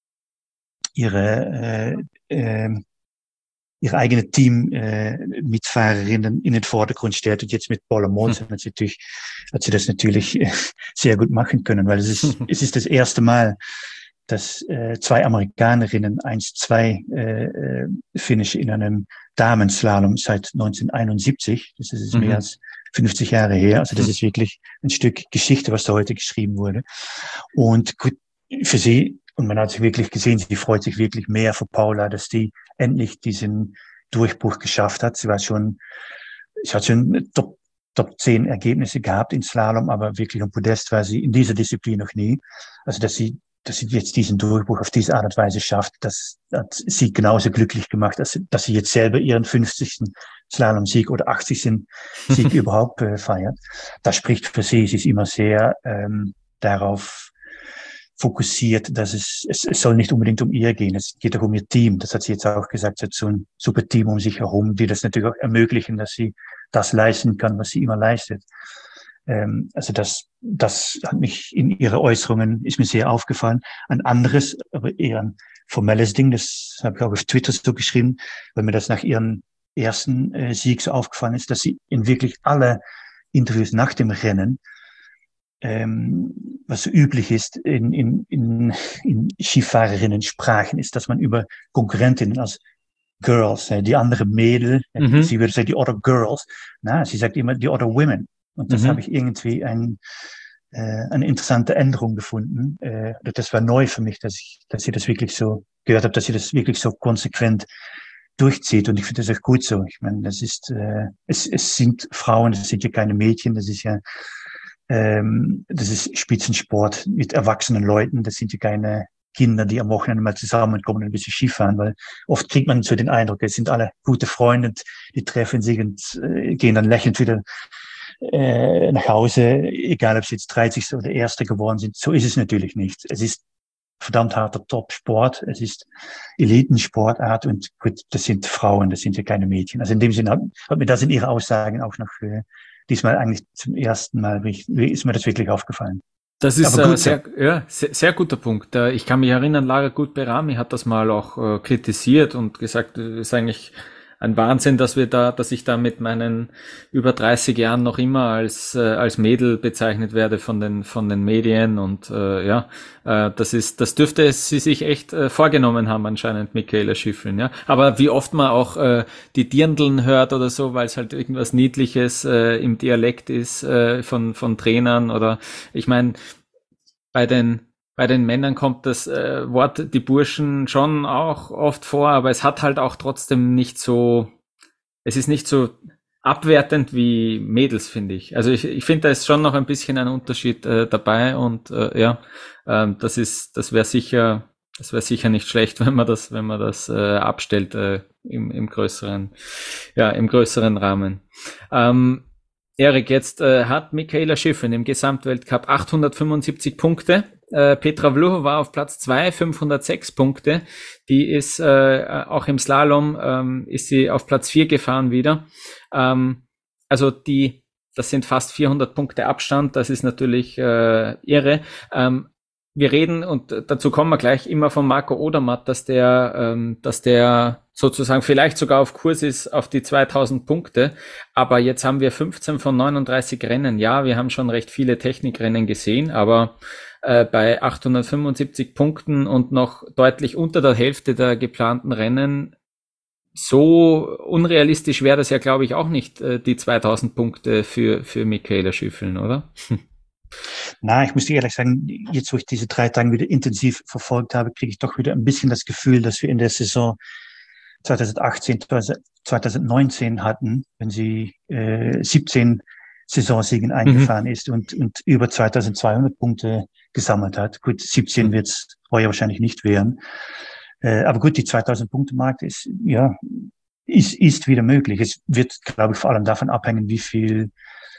ihre, äh, äh, ihre eigene Team äh, Mitfahrerinnen in den Vordergrund stellt. Und jetzt mit Paula Monson hat sie natürlich, hat sie das natürlich äh, sehr gut machen können, weil es ist, es ist das erste Mal, dass äh, zwei Amerikanerinnen eins zwei äh, Finish in einem Damenslalom seit neunzehnhunderteinundsiebzig. Das ist mhm. mehr als fünfzig Jahre her. Also das ist wirklich ein Stück Geschichte, was da heute geschrieben wurde. Und gut, für sie, und man hat sich wirklich gesehen, sie freut sich wirklich mehr für Paula, dass die endlich diesen Durchbruch geschafft hat. Sie war schon, sie hat schon Top, Top zehn Ergebnisse gehabt in Slalom, aber wirklich am Podest war sie in dieser Disziplin noch nie. Also dass sie dass sie jetzt diesen Durchbruch auf diese Art und Weise schafft, das hat sie genauso glücklich gemacht, dass, dass sie jetzt selber ihren fünfzigsten Slalom-Sieg oder achtzigsten Sieg überhaupt äh, feiert. Das spricht für sie. Sie ist immer sehr ähm, darauf fokussiert, dass es, es, es soll nicht unbedingt um ihr gehen. Es geht auch um ihr Team. Das hat sie jetzt auch gesagt. Sie hat so ein super Team um sich herum, die das natürlich auch ermöglichen, dass sie das leisten kann, was sie immer leistet. Ähm, also das, das hat mich in ihre Äußerungen, ist mir sehr aufgefallen. Ein anderes, aber eher ein formelles Ding, das habe ich auch auf Twitter so geschrieben, weil mir das nach ihren ersten äh, Sieg so aufgefallen ist, dass sie in wirklich alle Interviews nach dem Rennen, ähm, was so üblich ist in, in, in, in Skifahrerinnen-Sprachen, ist, dass man über Konkurrentinnen als Girls, äh, die andere Mädel, mhm. sie würde sagen, die other girls, na, sie sagt immer die other women. Und das mhm. habe ich irgendwie ein, äh, eine interessante Änderung gefunden. Äh, das war neu für mich, dass ich, dass sie das wirklich so gehört habe, dass sie das wirklich so konsequent durchzieht. Und ich finde das auch gut so. Ich meine, das ist, äh, es, es sind Frauen, das sind ja keine Mädchen, das ist ja, ähm, das ist Spitzensport mit erwachsenen Leuten, das sind ja keine Kinder, die am Wochenende mal zusammenkommen und ein bisschen Skifahren, weil oft kriegt man so den Eindruck, es sind alle gute Freunde, die treffen sich und äh, gehen dann lächelnd wieder äh, nach Hause, egal ob sie jetzt dreißigste oder Erste geworden sind. So ist es natürlich nicht. Es ist verdammt harter Top-Sport, es ist Elitensportart und gut, das sind Frauen, das sind ja keine Mädchen. Also in dem Sinne hat, hat mir das in ihrer Aussagen auch noch äh, diesmal eigentlich zum ersten Mal ist mir das wirklich aufgefallen. Das ist ein sehr, ja, sehr, sehr guter Punkt. Ich kann mich erinnern, Lara Gut-Berami hat das mal auch äh, kritisiert und gesagt, es ist eigentlich ein Wahnsinn, dass wir da, dass ich da mit meinen über dreißig Jahren noch immer als äh, als Mädel bezeichnet werde von den von den Medien und äh, ja, äh, das ist, das dürfte es sie sich echt äh, vorgenommen haben anscheinend, Michaela Schifrin, ja. Aber wie oft man auch äh, die Dirndln hört oder so, weil es halt irgendwas Niedliches äh, im Dialekt ist äh, von von Trainern oder ich meine bei den Bei den Männern kommt das äh, Wort die Burschen schon auch oft vor, aber es hat halt auch trotzdem nicht so, es ist nicht so abwertend wie Mädels, finde ich. Also ich, ich finde, da ist schon noch ein bisschen ein Unterschied äh, dabei und äh, ja, äh, das ist, das wäre sicher, das wäre sicher nicht schlecht, wenn man das, wenn man das äh, abstellt äh, im, im größeren, ja, im größeren Rahmen. Ähm, Erik, jetzt äh, hat Michaela Schifrin im Gesamtweltcup achthundertfünfundsiebzig Punkte. Äh, Petra Vlhova war auf Platz zwei, fünfhundertsechs Punkte. Die ist äh, auch im Slalom ähm, ist sie auf Platz vier gefahren wieder. Ähm, also die, das sind fast vierhundert Punkte Abstand. Das ist natürlich äh, irre. Ähm, wir reden, und dazu kommen wir gleich, immer von Marco Odermatt, dass der, ähm, dass der sozusagen vielleicht sogar auf Kurs ist auf die zweitausend Punkte. Aber jetzt haben wir fünfzehn von neununddreißig Rennen. Ja, wir haben schon recht viele Technikrennen gesehen, aber äh, bei achthundertfünfundsiebzig Punkten und noch deutlich unter der Hälfte der geplanten Rennen, so unrealistisch wäre das ja, glaube ich, auch nicht, äh, die zweitausend Punkte für, für Michaela Schifrin, oder? Na, ich muss dir ehrlich sagen, jetzt wo ich diese drei Tage wieder intensiv verfolgt habe, kriege ich doch wieder ein bisschen das Gefühl, dass wir in der Saison zweitausendachtzehn, zweitausendneunzehn hatten, wenn sie äh, siebzehn Saisonsiegen eingefahren mhm. ist und, und über zweitausendzweihundert Punkte gesammelt hat. Gut, siebzehn mhm. wird es heuer wahrscheinlich nicht werden. Äh, aber gut, die zweitausend-Punkte-Marke ist, ja, ist, ist wieder möglich. Es wird, glaube ich, vor allem davon abhängen, wie viel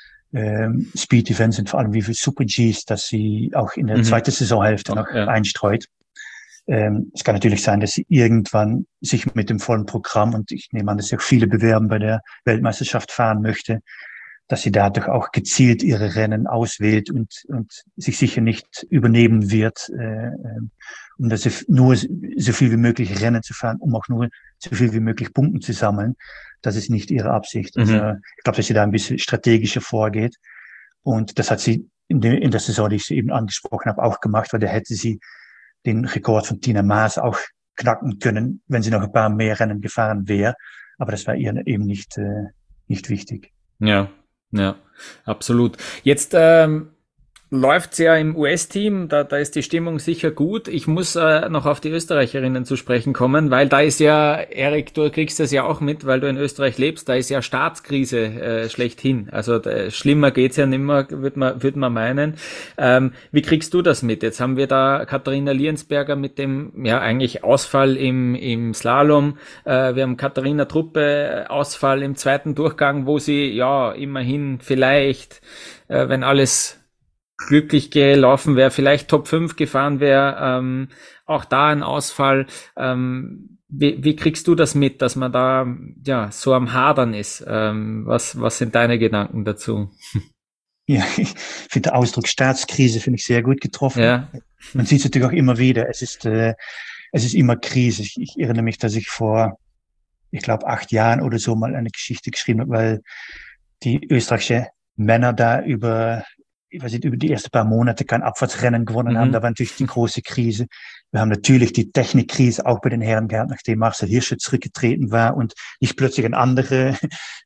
ähm, Speed-Events und vor allem wie viel Super-Gs, dass sie auch in der mhm. zweiten Saisonhälfte noch ja. einstreut. Ähm, es kann natürlich sein, dass sie irgendwann sich mit dem vollen Programm, und ich nehme an, dass sie auch viele bewerben, bei der Weltmeisterschaft fahren möchte, dass sie dadurch auch gezielt ihre Rennen auswählt und, und sich sicher nicht übernehmen wird, äh, um dass sie nur so viel wie möglich Rennen zu fahren, um auch nur so viel wie möglich Punkte zu sammeln. Das ist nicht ihre Absicht. Mhm. Also, ich glaube, dass sie da ein bisschen strategischer vorgeht. Und das hat sie in der, in der Saison, die ich eben angesprochen habe, auch gemacht, weil da hätte sie den Rekord von Tina Maas auch knacken können, wenn sie noch ein paar mehr Rennen gefahren wäre. Aber das war ihr eben nicht, äh, nicht wichtig. Ja. Ja, absolut. Jetzt ähm, läuft's ja im U S-Team, da, da ist die Stimmung sicher gut. Ich muss äh, noch auf die Österreicherinnen zu sprechen kommen, weil da ist ja, Erik, du kriegst das ja auch mit, weil du in Österreich lebst, da ist ja Staatskrise äh, schlechthin. Also äh, schlimmer geht's ja nimmer, würde man, würd man meinen. Ähm, wie kriegst du das mit? Jetzt haben wir da Katharina Liensberger mit dem, ja, eigentlich Ausfall im, im Slalom. Äh, wir haben Katharina Truppe, Ausfall im zweiten Durchgang, wo sie, ja, immerhin vielleicht, äh, wenn alles glücklich gelaufen wäre, vielleicht Top fünf gefahren wäre, ähm, auch da ein Ausfall. Ähm, wie, wie kriegst du das mit, dass man da ja so am Hadern ist? Ähm, was, was sind deine Gedanken dazu? Ja, ich finde den Ausdruck Staatskrise finde ich sehr gut getroffen. Ja. Man sieht es natürlich auch immer wieder. Es ist, äh, es ist immer Krise. Ich, ich erinnere mich, dass ich vor, ich glaube, acht Jahren oder so mal eine Geschichte geschrieben habe, weil die österreichische Männer da über ich weiß nicht, über die ersten paar Monate kein Abfahrtsrennen gewonnen mhm. haben. Da war natürlich die große Krise. Wir haben natürlich die Technikkrise auch bei den Herren gehabt, nachdem Marcel Hirscher zurückgetreten war und nicht plötzlich ein andere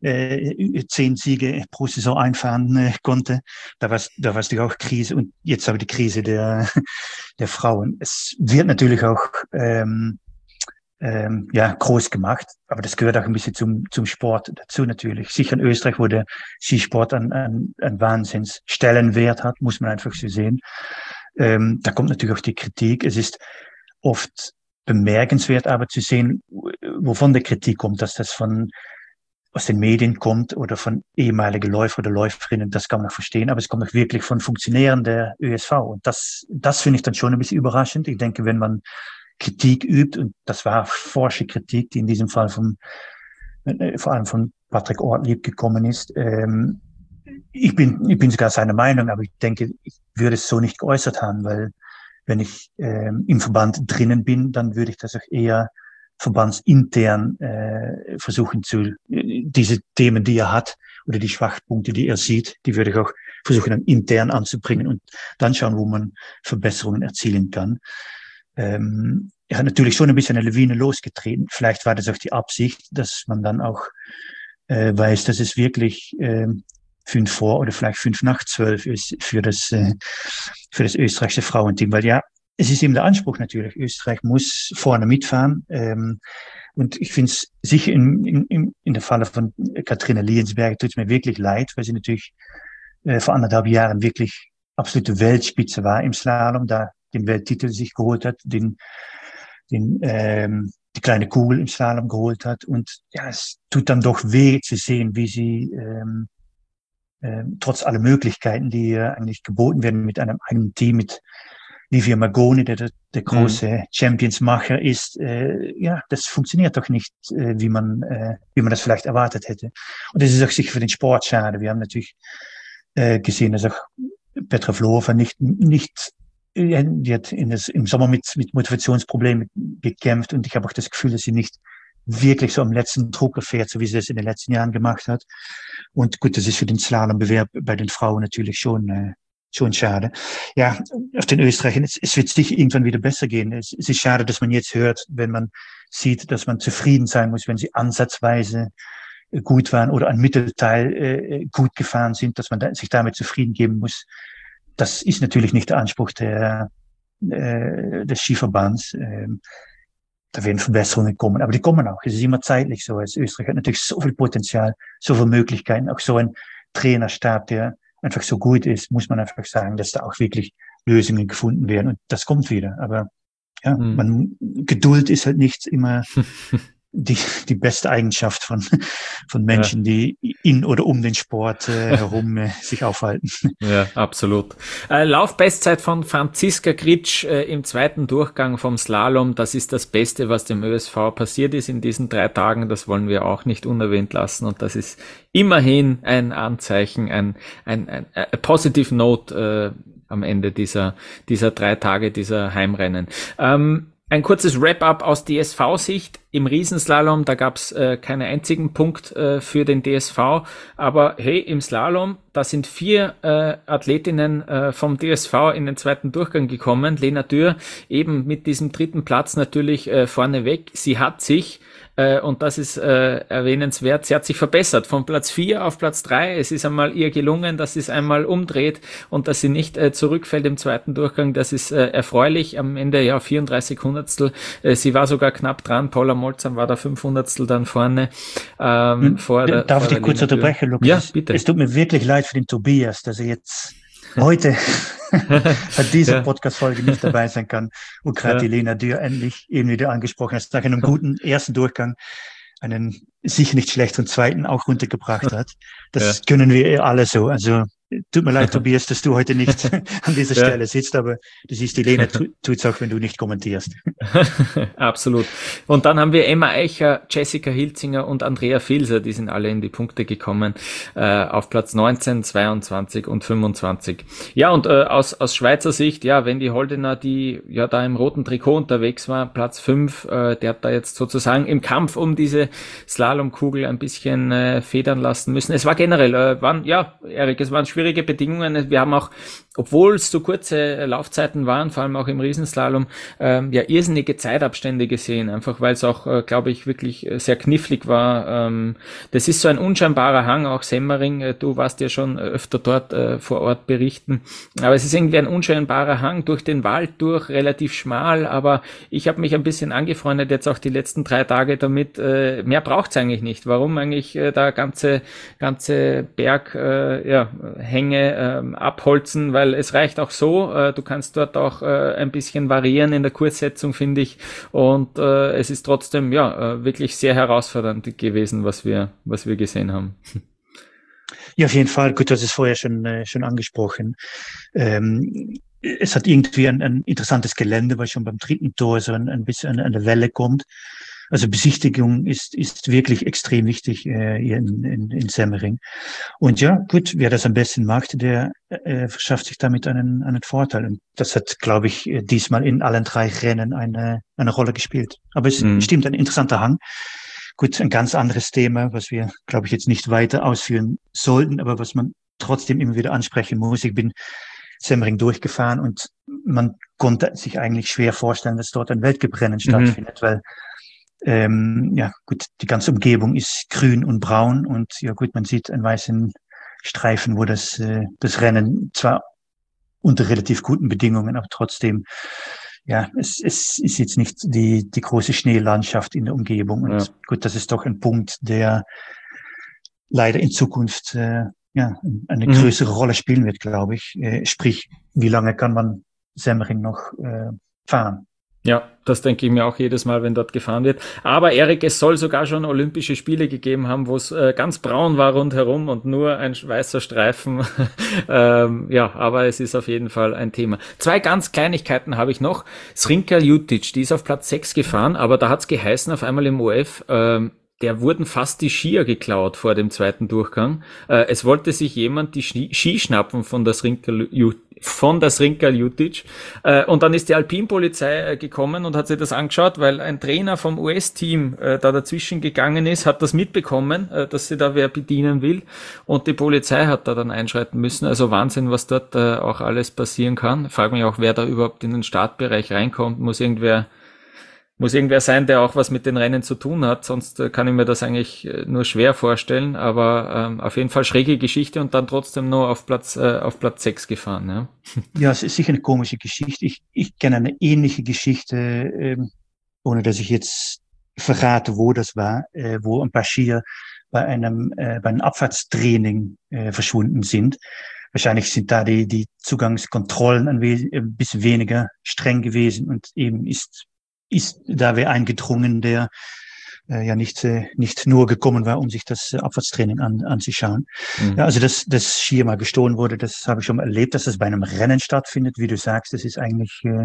äh, zehn Siege pro Saison einfahren äh, konnte. Da war es da war's natürlich auch Krise. Und jetzt haben wir die Krise der, der Frauen. Es wird natürlich auch ähm, ähm, ja groß gemacht, aber das gehört auch ein bisschen zum zum Sport dazu natürlich. Sicher in Österreich, wo der Skisport einen, einen, einen Wahnsinnsstellenwert hat, muss man einfach so sehen. Ähm, da kommt natürlich auch die Kritik. Es ist oft bemerkenswert, aber zu sehen, wovon der Kritik kommt, dass das von aus den Medien kommt oder von ehemaligen Läufer oder Läuferinnen, das kann man auch verstehen, aber es kommt auch wirklich von Funktionären der Ö S V. Und das, das finde ich dann schon ein bisschen überraschend. Ich denke, wenn man Kritik übt, und das war forsche Kritik, die in diesem Fall vom, äh, vor allem von Patrick Ortlieb gekommen ist. Ähm, ich bin, ich bin sogar seiner Meinung, aber ich denke, ich würde es so nicht geäußert haben, weil wenn ich ähm, im Verband drinnen bin, dann würde ich das auch eher verbandsintern äh, versuchen zu, äh, diese Themen, die er hat oder die Schwachpunkte, die er sieht, die würde ich auch versuchen dann intern anzubringen und dann schauen, wo man Verbesserungen erzielen kann. Ähm, er hat natürlich schon ein bisschen eine Lawine losgetreten. Vielleicht war das auch die Absicht, dass man dann auch äh, weiß, dass es wirklich äh, fünf vor oder vielleicht fünf nach zwölf ist für das äh, für das österreichische Frauenteam. Weil ja, es ist eben der Anspruch natürlich. Österreich muss vorne mitfahren. Ähm, und ich finde es sicher in, in, in der Falle von Katharina Liensberger tut es mir wirklich leid, weil sie natürlich äh, vor anderthalb Jahren wirklich absolute Weltspitze war im Slalom, da den Welttitel sich geholt hat, den, den, ähm, die kleine Kugel im Slalom geholt hat. Und ja, es tut dann doch weh zu sehen, wie sie ähm, ähm, trotz aller Möglichkeiten, die äh, eigentlich geboten werden mit einem eigenen Team, mit Livia Magoni, der der, der große mhm. Championsmacher ist, äh, ja, das funktioniert doch nicht, äh, wie man äh, wie man das vielleicht erwartet hätte. Und das ist auch sicher für den Sport schade. Wir haben natürlich äh, gesehen, dass auch Petra Vlhova nicht nicht die hat in das, im Sommer mit, mit Motivationsproblemen gekämpft und ich habe auch das Gefühl, dass sie nicht wirklich so am letzten Drucker fährt, so wie sie das in den letzten Jahren gemacht hat. Und gut, das ist für den Slalombewerb bei den Frauen natürlich schon, äh, schon schade. Ja, auf den Österreichern, es, es wird sicher irgendwann wieder besser gehen. Es, es ist schade, dass man jetzt hört, wenn man sieht, dass man zufrieden sein muss, wenn sie ansatzweise gut waren oder ein Mittelteil äh, gut gefahren sind, dass man da, sich damit zufrieden geben muss. Das ist natürlich nicht der Anspruch der, äh, des Skiverbands. Ähm, da werden Verbesserungen kommen, aber die kommen auch. Es ist immer zeitlich so. Als Österreich hat natürlich so viel Potenzial, so viele Möglichkeiten, auch so ein Trainerstab, der einfach so gut ist, muss man einfach sagen, dass da auch wirklich Lösungen gefunden werden. Und das kommt wieder. Aber ja, mhm. man, Geduld ist halt nicht immer die, die beste Eigenschaft von, von Menschen, ja. die in oder um den Sport äh, herum äh, sich aufhalten. Ja, absolut. Äh, Laufbestzeit von Franziska Gritsch äh, im zweiten Durchgang vom Slalom. Das ist das Beste, was dem Ö S V passiert ist in diesen drei Tagen. Das wollen wir auch nicht unerwähnt lassen. Und das ist immerhin ein Anzeichen, ein, ein, ein, ein positive Note äh, am Ende dieser, dieser drei Tage, dieser Heimrennen. Ähm, Ein kurzes Wrap-up aus D S V-Sicht. Im Riesenslalom, da gab's äh, keinen einzigen Punkt äh, für den D S V. Aber hey, im Slalom, da sind vier äh, Athletinnen äh, vom D S V in den zweiten Durchgang gekommen. Lena Dürr eben mit diesem dritten Platz natürlich äh, vorneweg. Sie hat sich, äh, und das ist äh, erwähnenswert, sie hat sich verbessert von Platz vier auf Platz drei. Es ist einmal ihr gelungen, dass sie es einmal umdreht und dass sie nicht äh, zurückfällt im zweiten Durchgang. Das ist äh, erfreulich. Am Ende ja vierunddreißig Hundertstel. Äh, sie war sogar knapp dran. Paula Molzam war da fünf Hundertstel dann vorne. Ähm, hm, vor der, darf vor ich dich kurz unterbrechen, Lukas? Ja, bitte. Es tut mir wirklich leid für den Tobias, dass er jetzt heute bei dieser ja. Podcast-Folge nicht dabei sein kann und gerade ja. die Lena Dürr endlich eben wieder angesprochen hat, nach einem guten ersten Durchgang einen sicher nicht schlechteren zweiten auch runtergebracht hat. Das ja. können wir alle so. Also tut mir leid, Tobias, dass du heute nicht an dieser ja. Stelle sitzt, aber du siehst, die Lena tu, tut's auch, wenn du nicht kommentierst. Absolut. Und dann haben wir Emma Eicher, Jessica Hilzinger und Andrea Filser, die sind alle in die Punkte gekommen, äh, auf Platz neunzehn, zweiundzwanzig und fünfundzwanzig. Ja, und äh, aus aus Schweizer Sicht, ja, Wendy Holdener, die ja da im roten Trikot unterwegs war, Platz fünf, äh, der hat da jetzt sozusagen im Kampf um diese Slalomkugel ein bisschen äh, federn lassen müssen. Es war generell, äh, waren, ja, Erik, es waren schwierige Bedingungen. Wir haben auch, obwohl es so kurze Laufzeiten waren, vor allem auch im Riesenslalom, ähm, ja, irrsinnige Zeitabstände gesehen, einfach weil es auch, äh, glaube ich, wirklich sehr knifflig war. Ähm, das ist so ein unscheinbarer Hang, auch Semmering, äh, du warst ja schon öfter dort äh, vor Ort berichten, aber es ist irgendwie ein unscheinbarer Hang durch den Wald durch, relativ schmal, aber ich habe mich ein bisschen angefreundet jetzt auch die letzten drei Tage damit, äh, mehr braucht's eigentlich nicht. Warum eigentlich äh, da ganze ganze Berg, äh, ja, Hänge ähm, abholzen, weil es reicht auch so, äh, du kannst dort auch äh, ein bisschen variieren in der Kurssetzung, finde ich, und äh, es ist trotzdem ja äh, wirklich sehr herausfordernd gewesen, was wir was wir gesehen haben. Ja, auf jeden Fall, gut, das ist vorher schon äh, schon angesprochen. Ähm, es hat irgendwie ein, ein interessantes Gelände, weil schon beim dritten Tor so ein, ein bisschen an eine Welle kommt. Also Besichtigung ist ist wirklich extrem wichtig äh, hier in, in, in Semmering. Und ja, gut, wer das am besten macht, der äh, verschafft sich damit einen einen Vorteil. Und das hat, glaube ich, diesmal in allen drei Rennen eine eine Rolle gespielt. Aber es mhm. stimmt, ein interessanter Hang. Gut, ein ganz anderes Thema, was wir, glaube ich, jetzt nicht weiter ausführen sollten, aber was man trotzdem immer wieder ansprechen muss. Ich bin Semmering durchgefahren und man konnte sich eigentlich schwer vorstellen, dass dort ein Weltcuprennen mhm. stattfindet, weil Ähm, ja, gut, die ganze Umgebung ist grün und braun und ja gut, man sieht einen weißen Streifen, wo das, äh, das Rennen zwar unter relativ guten Bedingungen, aber trotzdem, ja, es, es ist jetzt nicht die, die große Schneelandschaft in der Umgebung. Und ja. gut, das ist doch ein Punkt, der leider in Zukunft, äh, ja, eine mhm. größere Rolle spielen wird, glaube ich. Äh, sprich, wie lange kann man Semmering noch äh, fahren? Ja, das denke ich mir auch jedes Mal, wenn dort gefahren wird. Aber Erik, es soll sogar schon Olympische Spiele gegeben haben, wo es äh, ganz braun war rundherum und nur ein weißer Streifen. ähm, ja, aber es ist auf jeden Fall ein Thema. Zwei ganz Kleinigkeiten habe ich noch. Srinka Jutic, die ist auf Platz sechs gefahren, aber da hat's geheißen auf einmal im O F, ähm, der wurden fast die Skier geklaut vor dem zweiten Durchgang. Äh, es wollte sich jemand die Ski, Ski schnappen von der Srinka Jutic. von der Srinka Jutic. Äh, und dann ist die Alpinpolizei äh, gekommen und hat sich das angeschaut, weil ein Trainer vom U S-Team äh, da dazwischen gegangen ist, hat das mitbekommen, äh, dass sie da wer bedienen will. Und die Polizei hat da dann einschreiten müssen. Also Wahnsinn, was dort äh, auch alles passieren kann. Ich frage mich auch, wer da überhaupt in den Startbereich reinkommt. Muss irgendwer Muss irgendwer sein, der auch was mit den Rennen zu tun hat, sonst äh, kann ich mir das eigentlich äh, nur schwer vorstellen, aber ähm, auf jeden Fall schräge Geschichte und dann trotzdem nur auf Platz äh, auf Platz sechs gefahren. Ja, ja, es ist sicher eine komische Geschichte. Ich, ich kenne eine ähnliche Geschichte, ähm, ohne dass ich jetzt verrate, wo das war, äh, wo ein paar Skier bei einem, äh, bei einem Abfahrtstraining äh, verschwunden sind. Wahrscheinlich sind da die, die Zugangskontrollen ein, we- ein bisschen weniger streng gewesen und eben ist, ist da wer eingedrungen, der äh, ja nicht, äh, nicht nur gekommen war, um sich das äh, Abfahrtstraining an, anzuschauen. Mhm. Ja, also dass das Skier mal gestohlen wurde, das habe ich schon mal erlebt, dass das bei einem Rennen stattfindet, wie du sagst, das ist eigentlich äh,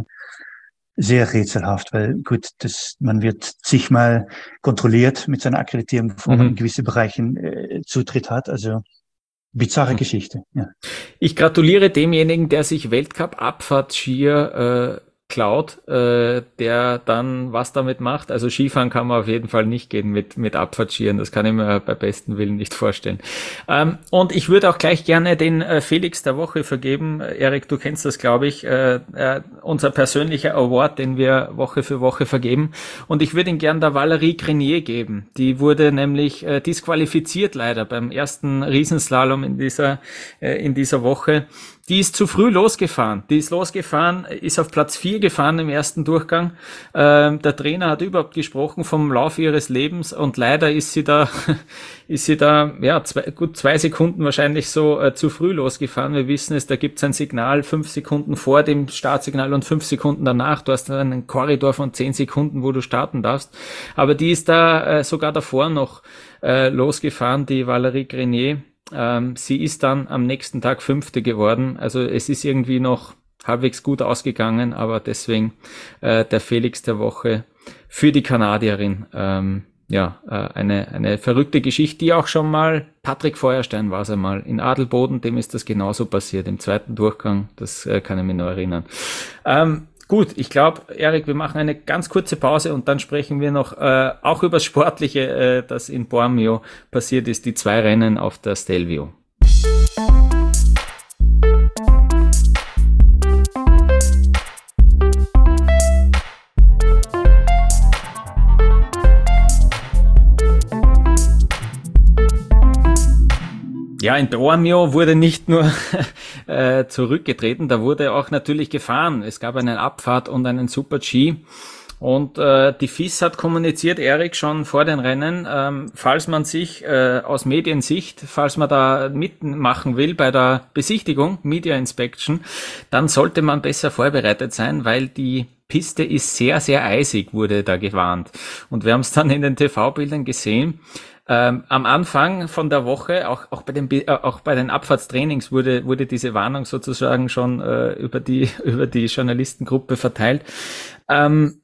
sehr rätselhaft, weil gut, das, man wird zigmal kontrolliert mit seiner Akkreditierung, bevor Mhm. man in gewisse Bereichen äh, Zutritt hat. Also bizarre Mhm. Geschichte. Ja. Ich gratuliere demjenigen, der sich Weltcup-Abfahrtskier äh, klaut, äh, der dann was damit macht. Also Skifahren kann man auf jeden Fall nicht gehen mit mit Abfahrtskiern. Das kann ich mir bei bestem Willen nicht vorstellen. Ähm, und ich würde auch gleich gerne den äh, Felix der Woche vergeben. Äh, Erik, du kennst das, glaube ich, äh, äh, unser persönlicher Award, den wir Woche für Woche vergeben. Und ich würde ihn gern der Valérie Grenier geben. Die wurde nämlich äh, disqualifiziert leider beim ersten Riesenslalom in dieser äh, in dieser Woche. Die ist zu früh losgefahren. Die ist losgefahren, ist auf Platz vier gefahren im ersten Durchgang. Ähm, der Trainer hat überhaupt gesprochen vom Lauf ihres Lebens und leider ist sie da, ist sie da, ja, zwei, gut zwei Sekunden wahrscheinlich so äh, zu früh losgefahren. Wir wissen es, da gibt es ein Signal fünf Sekunden vor dem Startsignal und fünf Sekunden danach. Du hast dann einen Korridor von zehn Sekunden, wo du starten darfst. Aber die ist da äh, sogar davor noch äh, losgefahren, die Valérie Grenier. Ähm, sie ist dann am nächsten Tag Fünfte geworden. Also es ist irgendwie noch halbwegs gut ausgegangen, aber deswegen äh, der Felix der Woche für die Kanadierin. Ähm, ja, äh, eine eine verrückte Geschichte, die auch schon mal, Patrick Feuerstein war es einmal, in Adelboden, dem ist das genauso passiert, im zweiten Durchgang, das äh, kann ich mich noch erinnern. Ähm, Gut, ich glaube, Erik, wir machen eine ganz kurze Pause und dann sprechen wir noch äh, auch über das Sportliche, äh, das in Bormio passiert ist, die zwei Rennen auf der Stelvio. Ja, in Bormio wurde nicht nur äh, zurückgetreten, da wurde auch natürlich gefahren. Es gab eine Abfahrt und einen Super-G. Und äh, die F I S hat kommuniziert, Erik, schon vor den Rennen, ähm, falls man sich äh, aus Mediensicht, falls man da mitmachen will bei der Besichtigung, Media Inspection, dann sollte man besser vorbereitet sein, weil die Piste ist sehr, sehr eisig, wurde da gewarnt. Und wir haben es dann in den T V-Bildern gesehen. Ähm, am Anfang von der Woche, auch, auch bei den, äh, auch bei den Abfahrtstrainings wurde, wurde diese Warnung sozusagen schon äh, über die, über die Journalistengruppe verteilt. Ähm,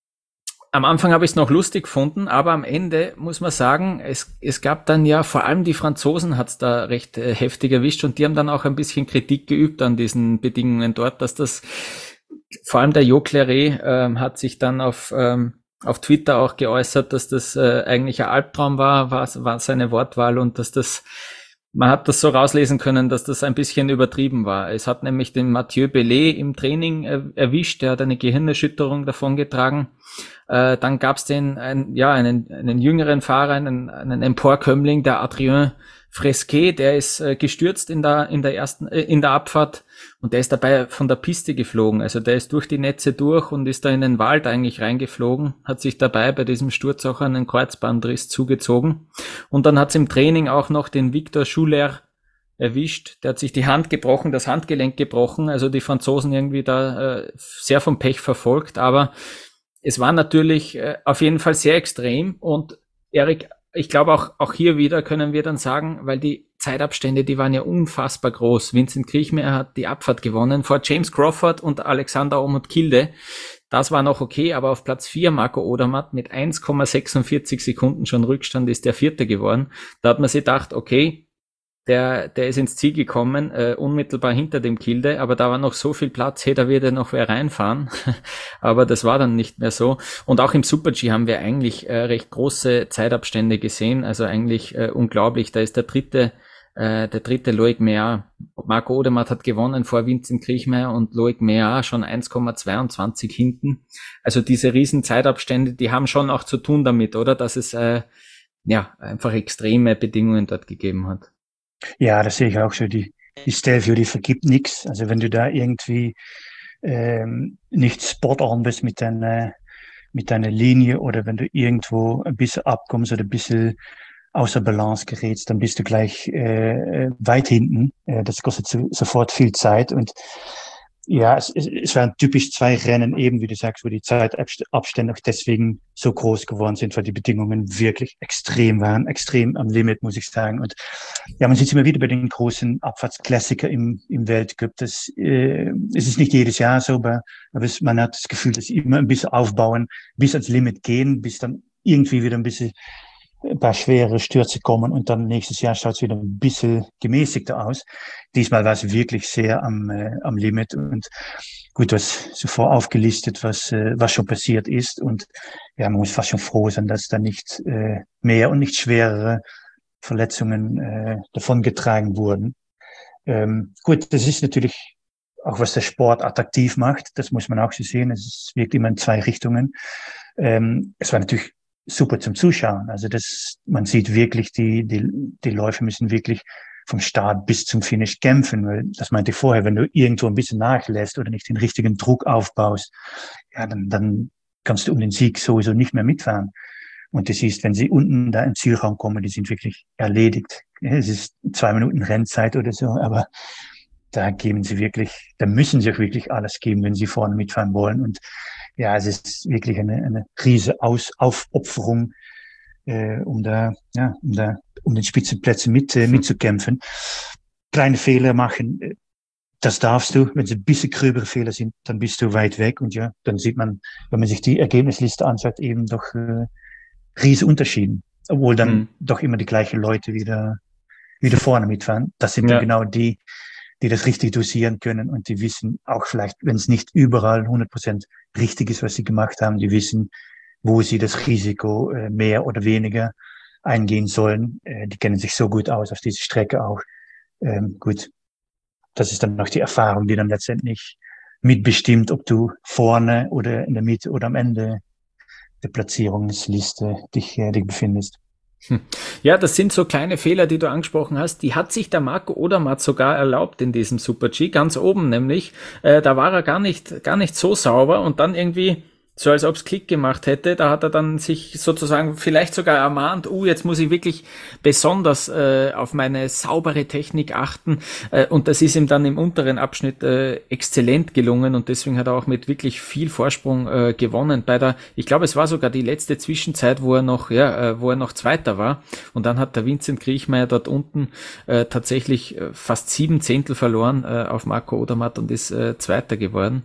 am Anfang habe ich es noch lustig gefunden, aber am Ende muss man sagen, es, es gab dann ja, vor allem die Franzosen hat es da recht äh, heftig erwischt und die haben dann auch ein bisschen Kritik geübt an diesen Bedingungen dort, dass das, vor allem der Jo Claret ähm, hat sich dann auf, ähm, auf Twitter auch geäußert, dass das äh, eigentlich ein Albtraum war, war, war seine Wortwahl und dass das, man hat das so rauslesen können, dass das ein bisschen übertrieben war. Es hat nämlich den Mathieu Bellet im Training äh, erwischt, der hat eine Gehirnerschütterung davongetragen. Äh, dann gab es den, ein, ja, einen, einen jüngeren Fahrer, einen, einen Emporkömmling, der Adrien Fresquet, der ist äh, gestürzt in der in der ersten äh, in der Abfahrt und der ist dabei von der Piste geflogen. Also der ist durch die Netze durch und ist da in den Wald eigentlich reingeflogen, hat sich dabei bei diesem Sturz auch einen Kreuzbandriss zugezogen. Und dann hat es im Training auch noch den Victor Schuler erwischt. Der hat sich die Hand gebrochen, das Handgelenk gebrochen. Also die Franzosen irgendwie da äh, sehr vom Pech verfolgt. Aber es war natürlich äh, auf jeden Fall sehr extrem. Und Erik, ich glaube auch, auch hier wieder können wir dann sagen, weil die Zeitabstände, die waren ja unfassbar groß. Vincent Kriechmayr hat die Abfahrt gewonnen vor James Crawford und Alexander Omut-Kilde. Das war noch okay, aber auf Platz vier Marco Odermatt mit eins Komma sechsundvierzig Sekunden schon Rückstand ist der Vierte geworden. Da hat man sich gedacht, okay, der der ist ins Ziel gekommen, äh, unmittelbar hinter dem Kilde, aber da war noch so viel Platz, hey, da wird ja noch wer reinfahren. Aber das war dann nicht mehr so. Und auch im Super-G haben wir eigentlich äh, recht große Zeitabstände gesehen, also eigentlich äh, unglaublich. Da ist der dritte, äh, der dritte Loic Meillard. Marco Odermatt hat gewonnen vor Vincent Kriechmayr und Loic Meillard schon eins Komma zweiundzwanzig hinten. Also diese riesen Zeitabstände, die haben schon auch zu tun damit, oder? Dass es äh, ja einfach extreme Bedingungen dort gegeben hat. Ja, das sehe ich auch so. Die, die Stelvio, die vergibt nichts. Also wenn du da irgendwie ähm, nicht spot on bist mit deiner, mit deiner Linie oder wenn du irgendwo ein bisschen abkommst oder ein bisschen außer Balance gerätst, dann bist du gleich äh, weit hinten. Äh, das kostet so, sofort viel Zeit. Und ja, es, es, es waren typisch zwei Rennen, eben wie du sagst, wo die Zeitabstände auch deswegen so groß geworden sind, weil die Bedingungen wirklich extrem waren, extrem am Limit, muss ich sagen. Und ja, man sieht es immer wieder bei den großen Abfahrtsklassiker im, im Weltcup. Das äh, es ist nicht jedes Jahr so, aber, aber es, man hat das Gefühl, dass sie immer ein bisschen aufbauen, bis ans Limit gehen, bis dann irgendwie wieder ein bisschen ein paar schwere Stürze kommen und dann nächstes Jahr schaut es wieder ein bisschen gemäßigter aus. Diesmal war es wirklich sehr am, äh, am Limit und gut, du hast zuvor aufgelistet, was, äh, was schon passiert ist und ja, man muss fast schon froh sein, dass da nicht äh, mehr und nicht schwerere Verletzungen äh, davongetragen wurden. Ähm, gut, das ist natürlich auch, was der Sport attraktiv macht, das muss man auch so sehen, es wirkt immer in zwei Richtungen. Ähm, es war natürlich super zum Zuschauen. Also das, man sieht wirklich, die, die, die Läufe müssen wirklich vom Start bis zum Finish kämpfen, weil das meinte ich vorher, wenn du irgendwo ein bisschen nachlässt oder nicht den richtigen Druck aufbaust, ja, dann, dann kannst du um den Sieg sowieso nicht mehr mitfahren. Und du siehst, wenn sie unten da im Zielraum kommen, die sind wirklich erledigt. Es ist zwei Minuten Rennzeit oder so, aber da geben sie wirklich, da müssen sie auch wirklich alles geben, wenn sie vorne mitfahren wollen. Und ja, es ist wirklich eine, eine riese Aus, Aufopferung, äh, um da, ja, um da, um den Spitzenplätzen mit, äh, mitzukämpfen. Kleine Fehler machen, äh, das darfst du. Wenn es ein bisschen gröbere Fehler sind, dann bist du weit weg. Und ja, dann sieht man, wenn man sich die Ergebnisliste anschaut, eben doch äh, riese Unterschiede. Obwohl dann mhm. doch immer die gleichen Leute wieder, wieder vorne mitfahren. Das sind ja dann genau die, die das richtig dosieren können und die wissen auch vielleicht, wenn es nicht überall hundert Prozent richtig ist, was sie gemacht haben, die wissen, wo sie das Risiko äh, mehr oder weniger eingehen sollen. Äh, die kennen sich so gut aus auf diese Strecke auch. Ähm, gut, das ist dann noch die Erfahrung, die dann letztendlich mitbestimmt, ob du vorne oder in der Mitte oder am Ende der Platzierungsliste dich, äh, dich befindest. Ja, das sind so kleine Fehler, die du angesprochen hast. Die hat sich der Marco Odermatt sogar erlaubt in diesem Super-G, ganz oben nämlich. Äh, da war er gar nicht, gar nicht so sauber und dann irgendwie so, als ob es Klick gemacht hätte. Da hat er dann sich sozusagen vielleicht sogar ermahnt, uh, jetzt muss ich wirklich besonders äh, auf meine saubere Technik achten. Äh, und das ist ihm dann im unteren Abschnitt äh, exzellent gelungen und deswegen hat er auch mit wirklich viel Vorsprung äh, gewonnen. Bei der, ich glaube, es war sogar die letzte Zwischenzeit, wo er noch, ja, äh, wo er noch Zweiter war. Und dann hat der Vincent Kriechmeier dort unten äh, tatsächlich äh, fast sieben Zehntel verloren äh, auf Marco Odermatt und ist äh, Zweiter geworden.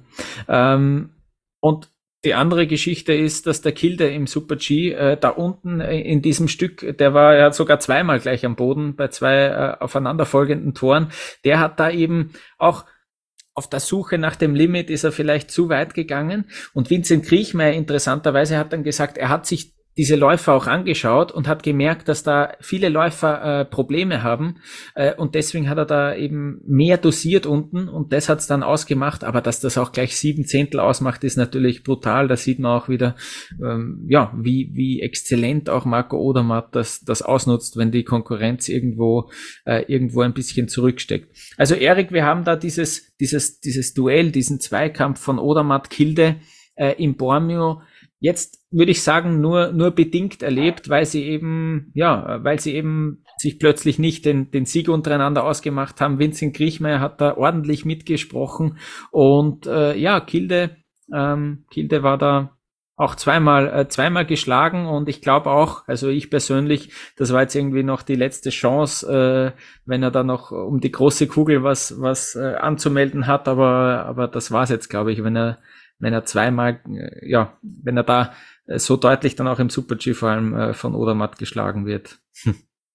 Ähm, und die andere Geschichte ist, dass der Kilde im Super-G äh, da unten äh, in diesem Stück, der war ja sogar zweimal gleich am Boden bei zwei äh, aufeinanderfolgenden Toren, der hat da eben auch auf der Suche nach dem Limit ist er vielleicht zu weit gegangen und Vincent Kriechmeier interessanterweise hat dann gesagt, er hat sich diese Läufer auch angeschaut und hat gemerkt, dass da viele Läufer äh, Probleme haben äh, und deswegen hat er da eben mehr dosiert unten und das hat's dann ausgemacht, aber dass das auch gleich sieben Zehntel ausmacht, ist natürlich brutal. Da sieht man auch wieder, ähm, ja, wie wie exzellent auch Marco Odermatt das das ausnutzt, wenn die Konkurrenz irgendwo äh, irgendwo ein bisschen zurücksteckt. Also Erik, wir haben da dieses dieses dieses Duell, diesen Zweikampf von Odermatt-Kilde äh, im Bormio jetzt würde ich sagen, nur, nur bedingt erlebt, weil sie eben, ja, weil sie eben sich plötzlich nicht den, den Sieg untereinander ausgemacht haben. Vincent Kriechmeier hat da ordentlich mitgesprochen und, äh, ja, Kilde, ähm, Kilde war da auch zweimal, äh, zweimal geschlagen und ich glaube auch, also ich persönlich, das war jetzt irgendwie noch die letzte Chance, äh, wenn er da noch um die große Kugel was, was, äh, anzumelden hat, aber, aber das war's jetzt, glaube ich, wenn er, wenn er zweimal, ja, wenn er da so deutlich dann auch im Super-G vor allem äh, von Odermatt geschlagen wird. Hm.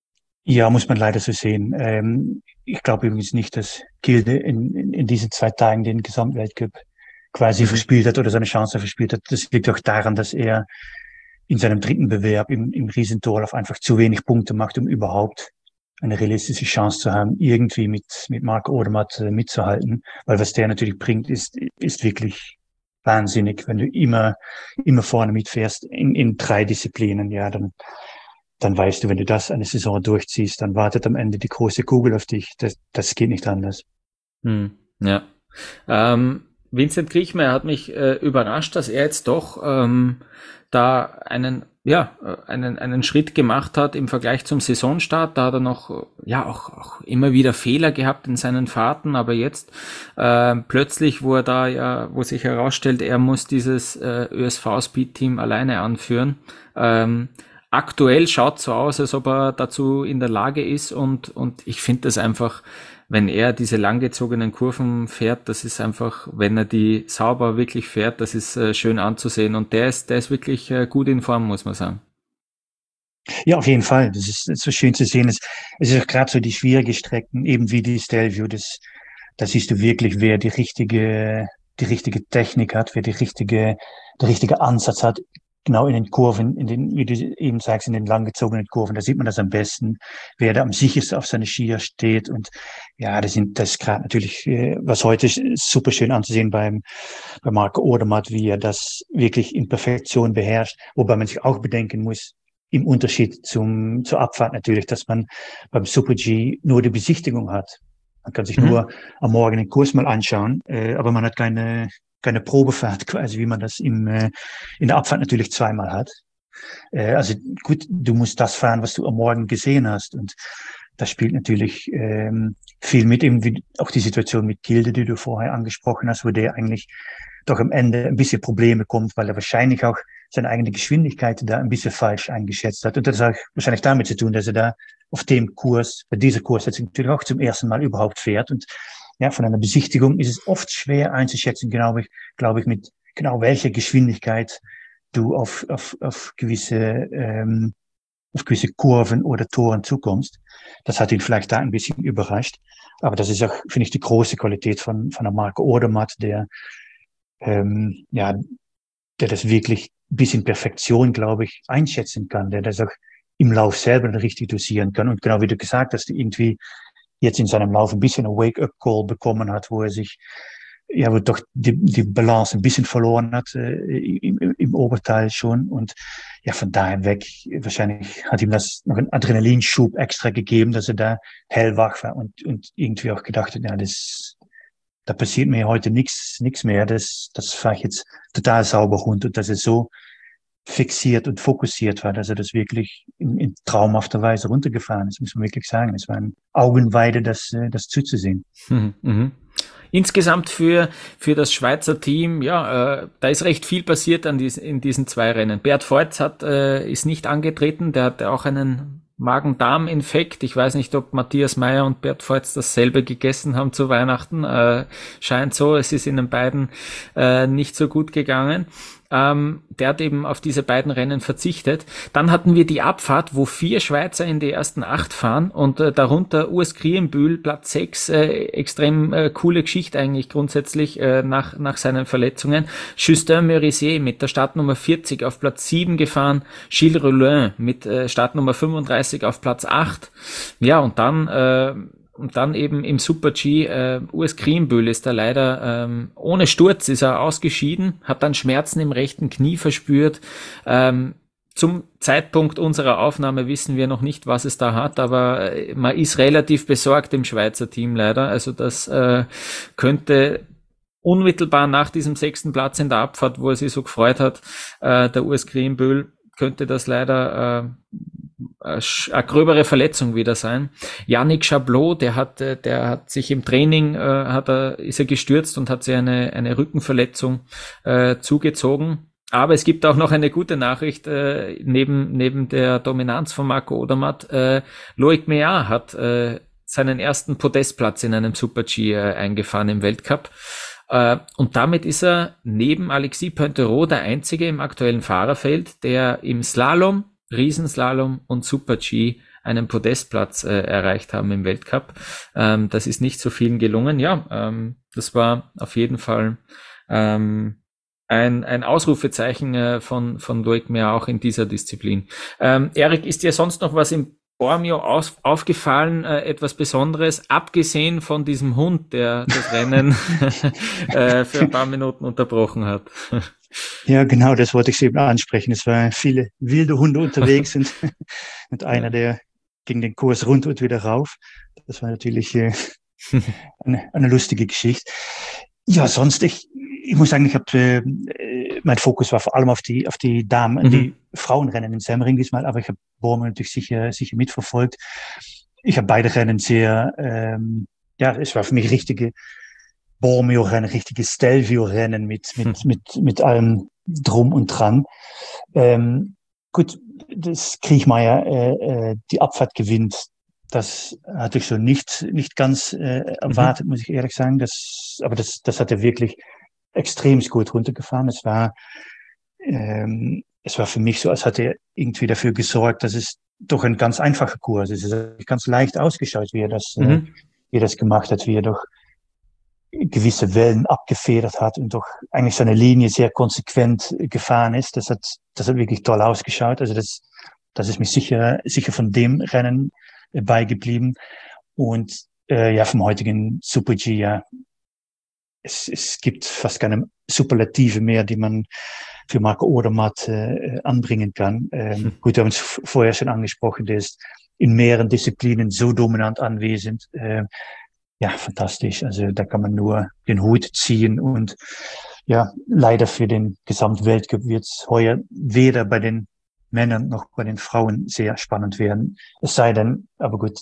Ja, muss man leider so sehen. Ähm, ich glaube übrigens nicht, dass Kilde in, in, in diesen zwei Tagen den Gesamtweltcup quasi mhm. verspielt hat oder seine Chance verspielt hat. Das liegt auch daran, dass er in seinem dritten Bewerb im, im Riesentorlauf einfach zu wenig Punkte macht, um überhaupt eine realistische Chance zu haben, irgendwie mit, mit Marco Odermatt äh, mitzuhalten. Weil was der natürlich bringt, ist, ist wirklich wahnsinnig, wenn du immer, immer vorne mitfährst in, in drei Disziplinen, ja, dann, dann weißt du, wenn du das eine Saison durchziehst, dann wartet am Ende die große Kugel auf dich. Das, das geht nicht anders. Hm, ja. Ähm, Vincent Kriechmeier hat mich äh, überrascht, dass er jetzt doch ähm, da einen ja, einen, einen Schritt gemacht hat im Vergleich zum Saisonstart. Da hat er noch, ja, auch, auch immer wieder Fehler gehabt in seinen Fahrten, aber jetzt, äh, plötzlich, wo er da, ja, wo sich herausstellt, er muss dieses, äh, Ö S V-Speed-Team alleine anführen. Ähm, aktuell schaut so aus, als ob er dazu in der Lage ist und, und ich finde das einfach, wenn er diese langgezogenen Kurven fährt, das ist einfach, wenn er die sauber wirklich fährt, das ist äh, schön anzusehen und der ist, der ist wirklich äh, gut in Form, muss man sagen. Ja, auf jeden Fall. Das ist, das ist so schön zu sehen. Es, es ist auch gerade so die schwierige Strecken, eben wie die Stelvio, das, da siehst du wirklich, wer die richtige, die richtige Technik hat, wer die richtige, der richtige Ansatz hat. Genau in den Kurven, in den, wie du eben sagst, in den langgezogenen Kurven, da sieht man das am besten, wer da am sichersten auf seine Skier steht. Und ja, das sind, das ist gerade natürlich, was heute super schön anzusehen beim, bei Marco Odermatt, wie er das wirklich in Perfektion beherrscht. Wobei man sich auch bedenken muss, im Unterschied zum, zur Abfahrt natürlich, dass man beim Super-G nur die Besichtigung hat. Man kann sich mhm. nur am Morgen den Kurs mal anschauen, äh, aber man hat keine, keine Probefahrt quasi, wie man das im, äh, in der Abfahrt natürlich zweimal hat. Äh, also gut, du musst das fahren, was du am Morgen gesehen hast. Und das spielt natürlich ähm, viel mit, eben wie auch die Situation mit Gilde, die du vorher angesprochen hast, wo der eigentlich doch am Ende ein bisschen Probleme kommt, weil er wahrscheinlich auch seine eigene Geschwindigkeit da ein bisschen falsch eingeschätzt hat. Und das hat wahrscheinlich damit zu tun, dass er da auf dem Kurs, bei dieser Kurs jetzt natürlich auch zum ersten Mal überhaupt fährt. Und ja, von einer Besichtigung ist es oft schwer einzuschätzen, glaube ich, glaube ich, mit genau welcher Geschwindigkeit du auf, auf, auf gewisse, ähm, auf gewisse Kurven oder Toren zukommst. Das hat ihn vielleicht da ein bisschen überrascht. Aber das ist auch, finde ich, die große Qualität von, von der Marco Odermatt, der, ähm, ja, der das wirklich bis in Perfektion, glaube ich, einschätzen kann, der das auch im Lauf selber richtig dosieren kann. Und genau wie du gesagt hast, irgendwie jetzt in seinem Lauf ein bisschen ein Wake-up-Call bekommen hat, wo er sich, ja, wo doch die, die Balance ein bisschen verloren hat, äh, im, im Oberteil schon. Und ja, von daher weg, wahrscheinlich hat ihm das noch einen Adrenalinschub extra gegeben, dass er da hellwach war und, und irgendwie auch gedacht hat, ja, das, da passiert mir heute nichts, nichts mehr. Das, das fahre ich jetzt total sauber rund und dass er so fixiert und fokussiert war, dass er das wirklich in, in traumhafter Weise runtergefahren ist, muss man wirklich sagen. Es war eine Augenweide, das, das zuzusehen. Mhm, mhm. Insgesamt für, für das Schweizer Team, ja, äh, da ist recht viel passiert an diesen, in diesen zwei Rennen. Bert Voits hat, äh, ist nicht angetreten, der hatte auch einen Magen-Darm-Infekt. Ich weiß nicht, ob Matthias Mayr und Bert Voits dasselbe gegessen haben zu Weihnachten. Äh, scheint so, es ist ihnen beiden äh, nicht so gut gegangen. Ähm, der hat eben auf diese beiden Rennen verzichtet. Dann hatten wir die Abfahrt, wo vier Schweizer in die ersten acht fahren und äh, darunter Urs Krienbühl, Platz sechs, äh, extrem äh, coole Geschichte eigentlich grundsätzlich äh, nach nach seinen Verletzungen. Justin Merisier mit der Startnummer vierzig auf Platz sieben gefahren, Gilles Rollin mit äh, Startnummer fünfunddreißig auf Platz acht. Ja, und dann äh, Und dann eben im Super-G, äh, Urs Krienbühl ist da leider, ähm, ohne Sturz ist er ausgeschieden, hat dann Schmerzen im rechten Knie verspürt. Ähm, zum Zeitpunkt unserer Aufnahme wissen wir noch nicht, was es da hat, aber man ist relativ besorgt im Schweizer Team leider. Also das äh, könnte unmittelbar nach diesem sechsten Platz in der Abfahrt, wo er sich so gefreut hat, äh, der Urs Krienbühl, könnte das leider äh, eine gröbere Verletzung wieder sein. Yannick Chablot, der hat, der hat sich im Training, äh, hat er, ist er gestürzt und hat sich eine, eine Rückenverletzung äh, zugezogen. Aber es gibt auch noch eine gute Nachricht, äh, neben, neben der Dominanz von Marco Odermatt. Äh, Loic Meillard hat äh, seinen ersten Podestplatz in einem Super-G äh, eingefahren im Weltcup. Uh, und damit ist er neben Alexis Pointerot der einzige im aktuellen Fahrerfeld, der im Slalom, Riesenslalom und Super-G einen Podestplatz äh, erreicht haben im Weltcup. Ähm, das ist nicht so vielen gelungen. Ja, ähm, das war auf jeden Fall ähm, ein, ein Ausrufezeichen äh, von, von Loic Meillard auch in dieser Disziplin. Ähm, Erik, ist dir sonst noch was im Bormio auf, aufgefallen, äh, etwas Besonderes, abgesehen von diesem Hund, der das Rennen äh, für ein paar Minuten unterbrochen hat? Ja, genau, das wollte ich eben ansprechen. Es waren viele wilde Hunde unterwegs und, und einer, der ging den Kurs runter und wieder rauf. Das war natürlich äh, eine, eine lustige Geschichte. Ja, sonst, ich, ich muss sagen, ich habe, äh, mein Fokus war vor allem auf die, auf die Damen, Mhm. die Frauenrennen in Semmering diesmal, aber ich habe Bormio natürlich sicher, sicher mitverfolgt. Ich habe beide Rennen sehr, ähm, ja, es war für mich richtige Bormio-Rennen, richtige Stelvio-Rennen mit, mit, Hm. mit, mit allem Drum und Dran. Ähm, gut, das Kriechmeier, äh, äh, die Abfahrt gewinnt. Das hatte ich so nicht, nicht ganz äh, erwartet, Mhm. muss ich ehrlich sagen. Das, aber das, das hat er wirklich extrem gut runtergefahren. Es war, ähm, es war für mich so, als hat er irgendwie dafür gesorgt, dass es doch ein ganz einfacher Kurs ist. Es ist ganz leicht ausgeschaut, wie er das, äh, Mhm. wie er das gemacht hat, wie er doch gewisse Wellen abgefedert hat und doch eigentlich seine Linie sehr konsequent gefahren ist. Das hat, das hat wirklich toll ausgeschaut. Also das, das ist mir sicher, sicher von dem Rennen äh, beigeblieben. Und äh, ja, vom heutigen Super-G, ja, es, es gibt fast keine Superlative mehr, die man für Marco Odermatt äh, anbringen kann. Ähm, Hm. gut, wir haben es vorher schon angesprochen, der ist in mehreren Disziplinen so dominant anwesend. Äh, ja, fantastisch. Also da kann man nur den Hut ziehen und ja, leider für den Gesamtweltcup wird es heuer weder bei den Männern noch bei den Frauen sehr spannend werden. Es sei denn, aber gut,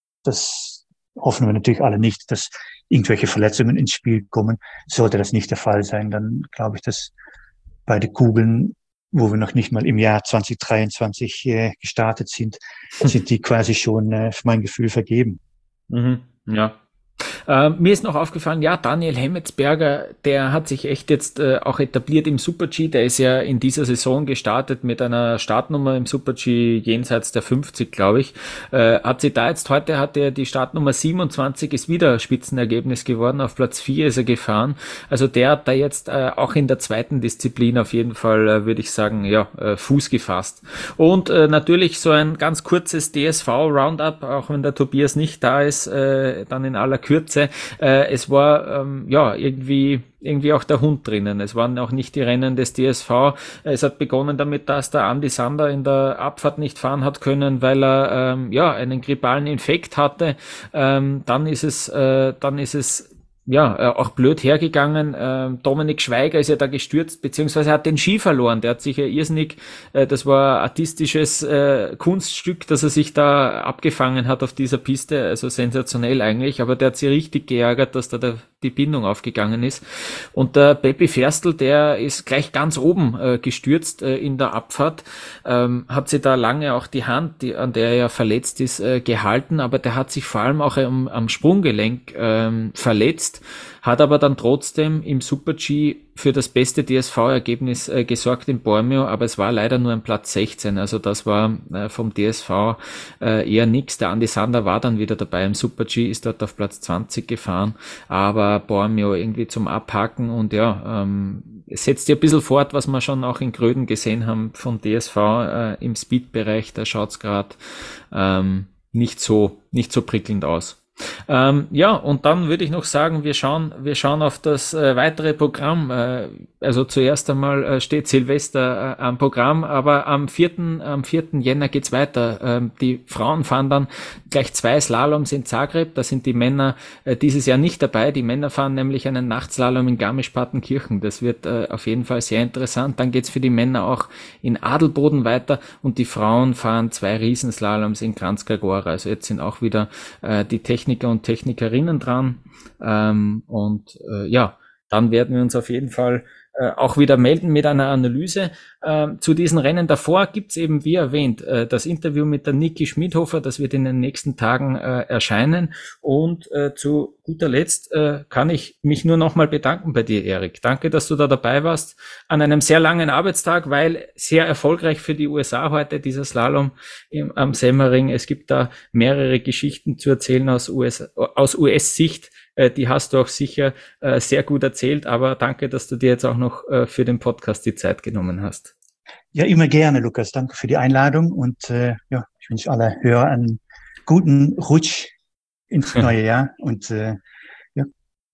das hoffen wir natürlich alle nicht, dass irgendwelche Verletzungen ins Spiel kommen. Sollte das nicht der Fall sein, dann glaube ich, dass beide Kugeln, wo wir noch nicht mal im Jahr zwanzig dreiundzwanzig äh, gestartet sind, sind die quasi schon äh, für mein Gefühl vergeben. Mhm. Ja. Äh, mir ist noch aufgefallen, ja, Daniel Hemmetsberger, der hat sich echt jetzt äh, auch etabliert im Super-G. Der ist ja in dieser Saison gestartet mit einer Startnummer im Super-G jenseits der fünfzig, glaube ich. Äh, hat sie da jetzt heute, hat er die Startnummer siebenundzwanzig, ist wieder Spitzenergebnis geworden. Auf Platz vier ist er gefahren. Also der hat da jetzt äh, auch in der zweiten Disziplin auf jeden Fall, äh, würde ich sagen, ja, äh, Fuß gefasst. Und äh, natürlich so ein ganz kurzes D S V-Roundup, auch wenn der Tobias nicht da ist, äh, dann in aller Kürze. Äh, es war ähm, ja irgendwie irgendwie auch der Hund drinnen. Es waren auch nicht die Rennen des D S V. Es hat begonnen damit, dass der Andi Sander in der Abfahrt nicht fahren hat können, weil er ähm, ja einen grippalen Infekt hatte. Ähm, dann ist es äh, dann ist es ja, äh, auch blöd hergegangen. Ähm, Dominik Schweiger ist ja da gestürzt, beziehungsweise hat den Ski verloren. Der hat sich ja irrsinnig, äh, das war ein artistisches äh, Kunststück, dass er sich da abgefangen hat auf dieser Piste. Also sensationell eigentlich, aber der hat sich richtig geärgert, dass da der, die Bindung aufgegangen ist. Und der Peppi Ferstl, der ist gleich ganz oben äh, gestürzt äh, in der Abfahrt, ähm, hat sich da lange auch die Hand, die, an der er ja verletzt ist, äh, gehalten, aber der hat sich vor allem auch am, am Sprunggelenk ähm, verletzt, hat aber dann trotzdem im Super-G für das beste D S V-Ergebnis äh, gesorgt in Bormio, aber es war leider nur ein Platz sechzehn, also das war äh, vom D S V äh, eher nix. Der Andi Sander war dann wieder dabei im Super-G, ist dort auf Platz zwanzig gefahren, aber Bormio irgendwie zum Abhaken und ja, ähm, es setzt ja ein bisschen fort, was wir schon auch in Gröden gesehen haben von D S V äh, im Speed-Bereich, da schaut's gerade ähm, nicht so, nicht so prickelnd aus. Ähm, ja, und dann würde ich noch sagen, wir schauen, wir schauen auf das äh, weitere Programm. Äh, also zuerst einmal äh, steht Silvester äh, am Programm, aber am vierten am vierten Jänner geht's weiter. Ähm, die Frauen fahren dann gleich zwei Slaloms in Zagreb. Da sind die Männer äh, dieses Jahr nicht dabei. Die Männer fahren nämlich einen Nachtslalom in Garmisch-Partenkirchen. Das wird äh, auf jeden Fall sehr interessant. Dann geht's für die Männer auch in Adelboden weiter und die Frauen fahren zwei Riesenslaloms in Kranjska Gora. Also jetzt sind auch wieder äh, die Techniker und Technikerinnen dran. Ähm, und äh, ja, dann werden wir uns auf jeden Fall äh, auch wieder melden mit einer Analyse. Ähm, zu diesen Rennen davor gibt's eben, wie erwähnt, äh, das Interview mit der Niki Schmidhofer, das wird in den nächsten Tagen äh, erscheinen. Und äh, zu guter Letzt äh, kann ich mich nur nochmal bedanken bei dir, Erik. Danke, dass du da dabei warst an einem sehr langen Arbeitstag, weil sehr erfolgreich für die U S A heute, dieser Slalom im, am Semmering. Es gibt da mehrere Geschichten zu erzählen aus U S, aus U S-Sicht. Die hast du auch sicher äh, sehr gut erzählt, aber danke, dass du dir jetzt auch noch äh, für den Podcast die Zeit genommen hast. Ja, immer gerne, Lukas. Danke für die Einladung und äh, ja, ich wünsche alle Hörer einen guten Rutsch ins neue Jahr und äh, ja,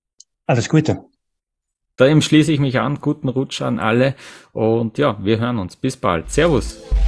alles Gute. Da schließe ich mich an. Guten Rutsch an alle und ja, wir hören uns. Bis bald. Servus.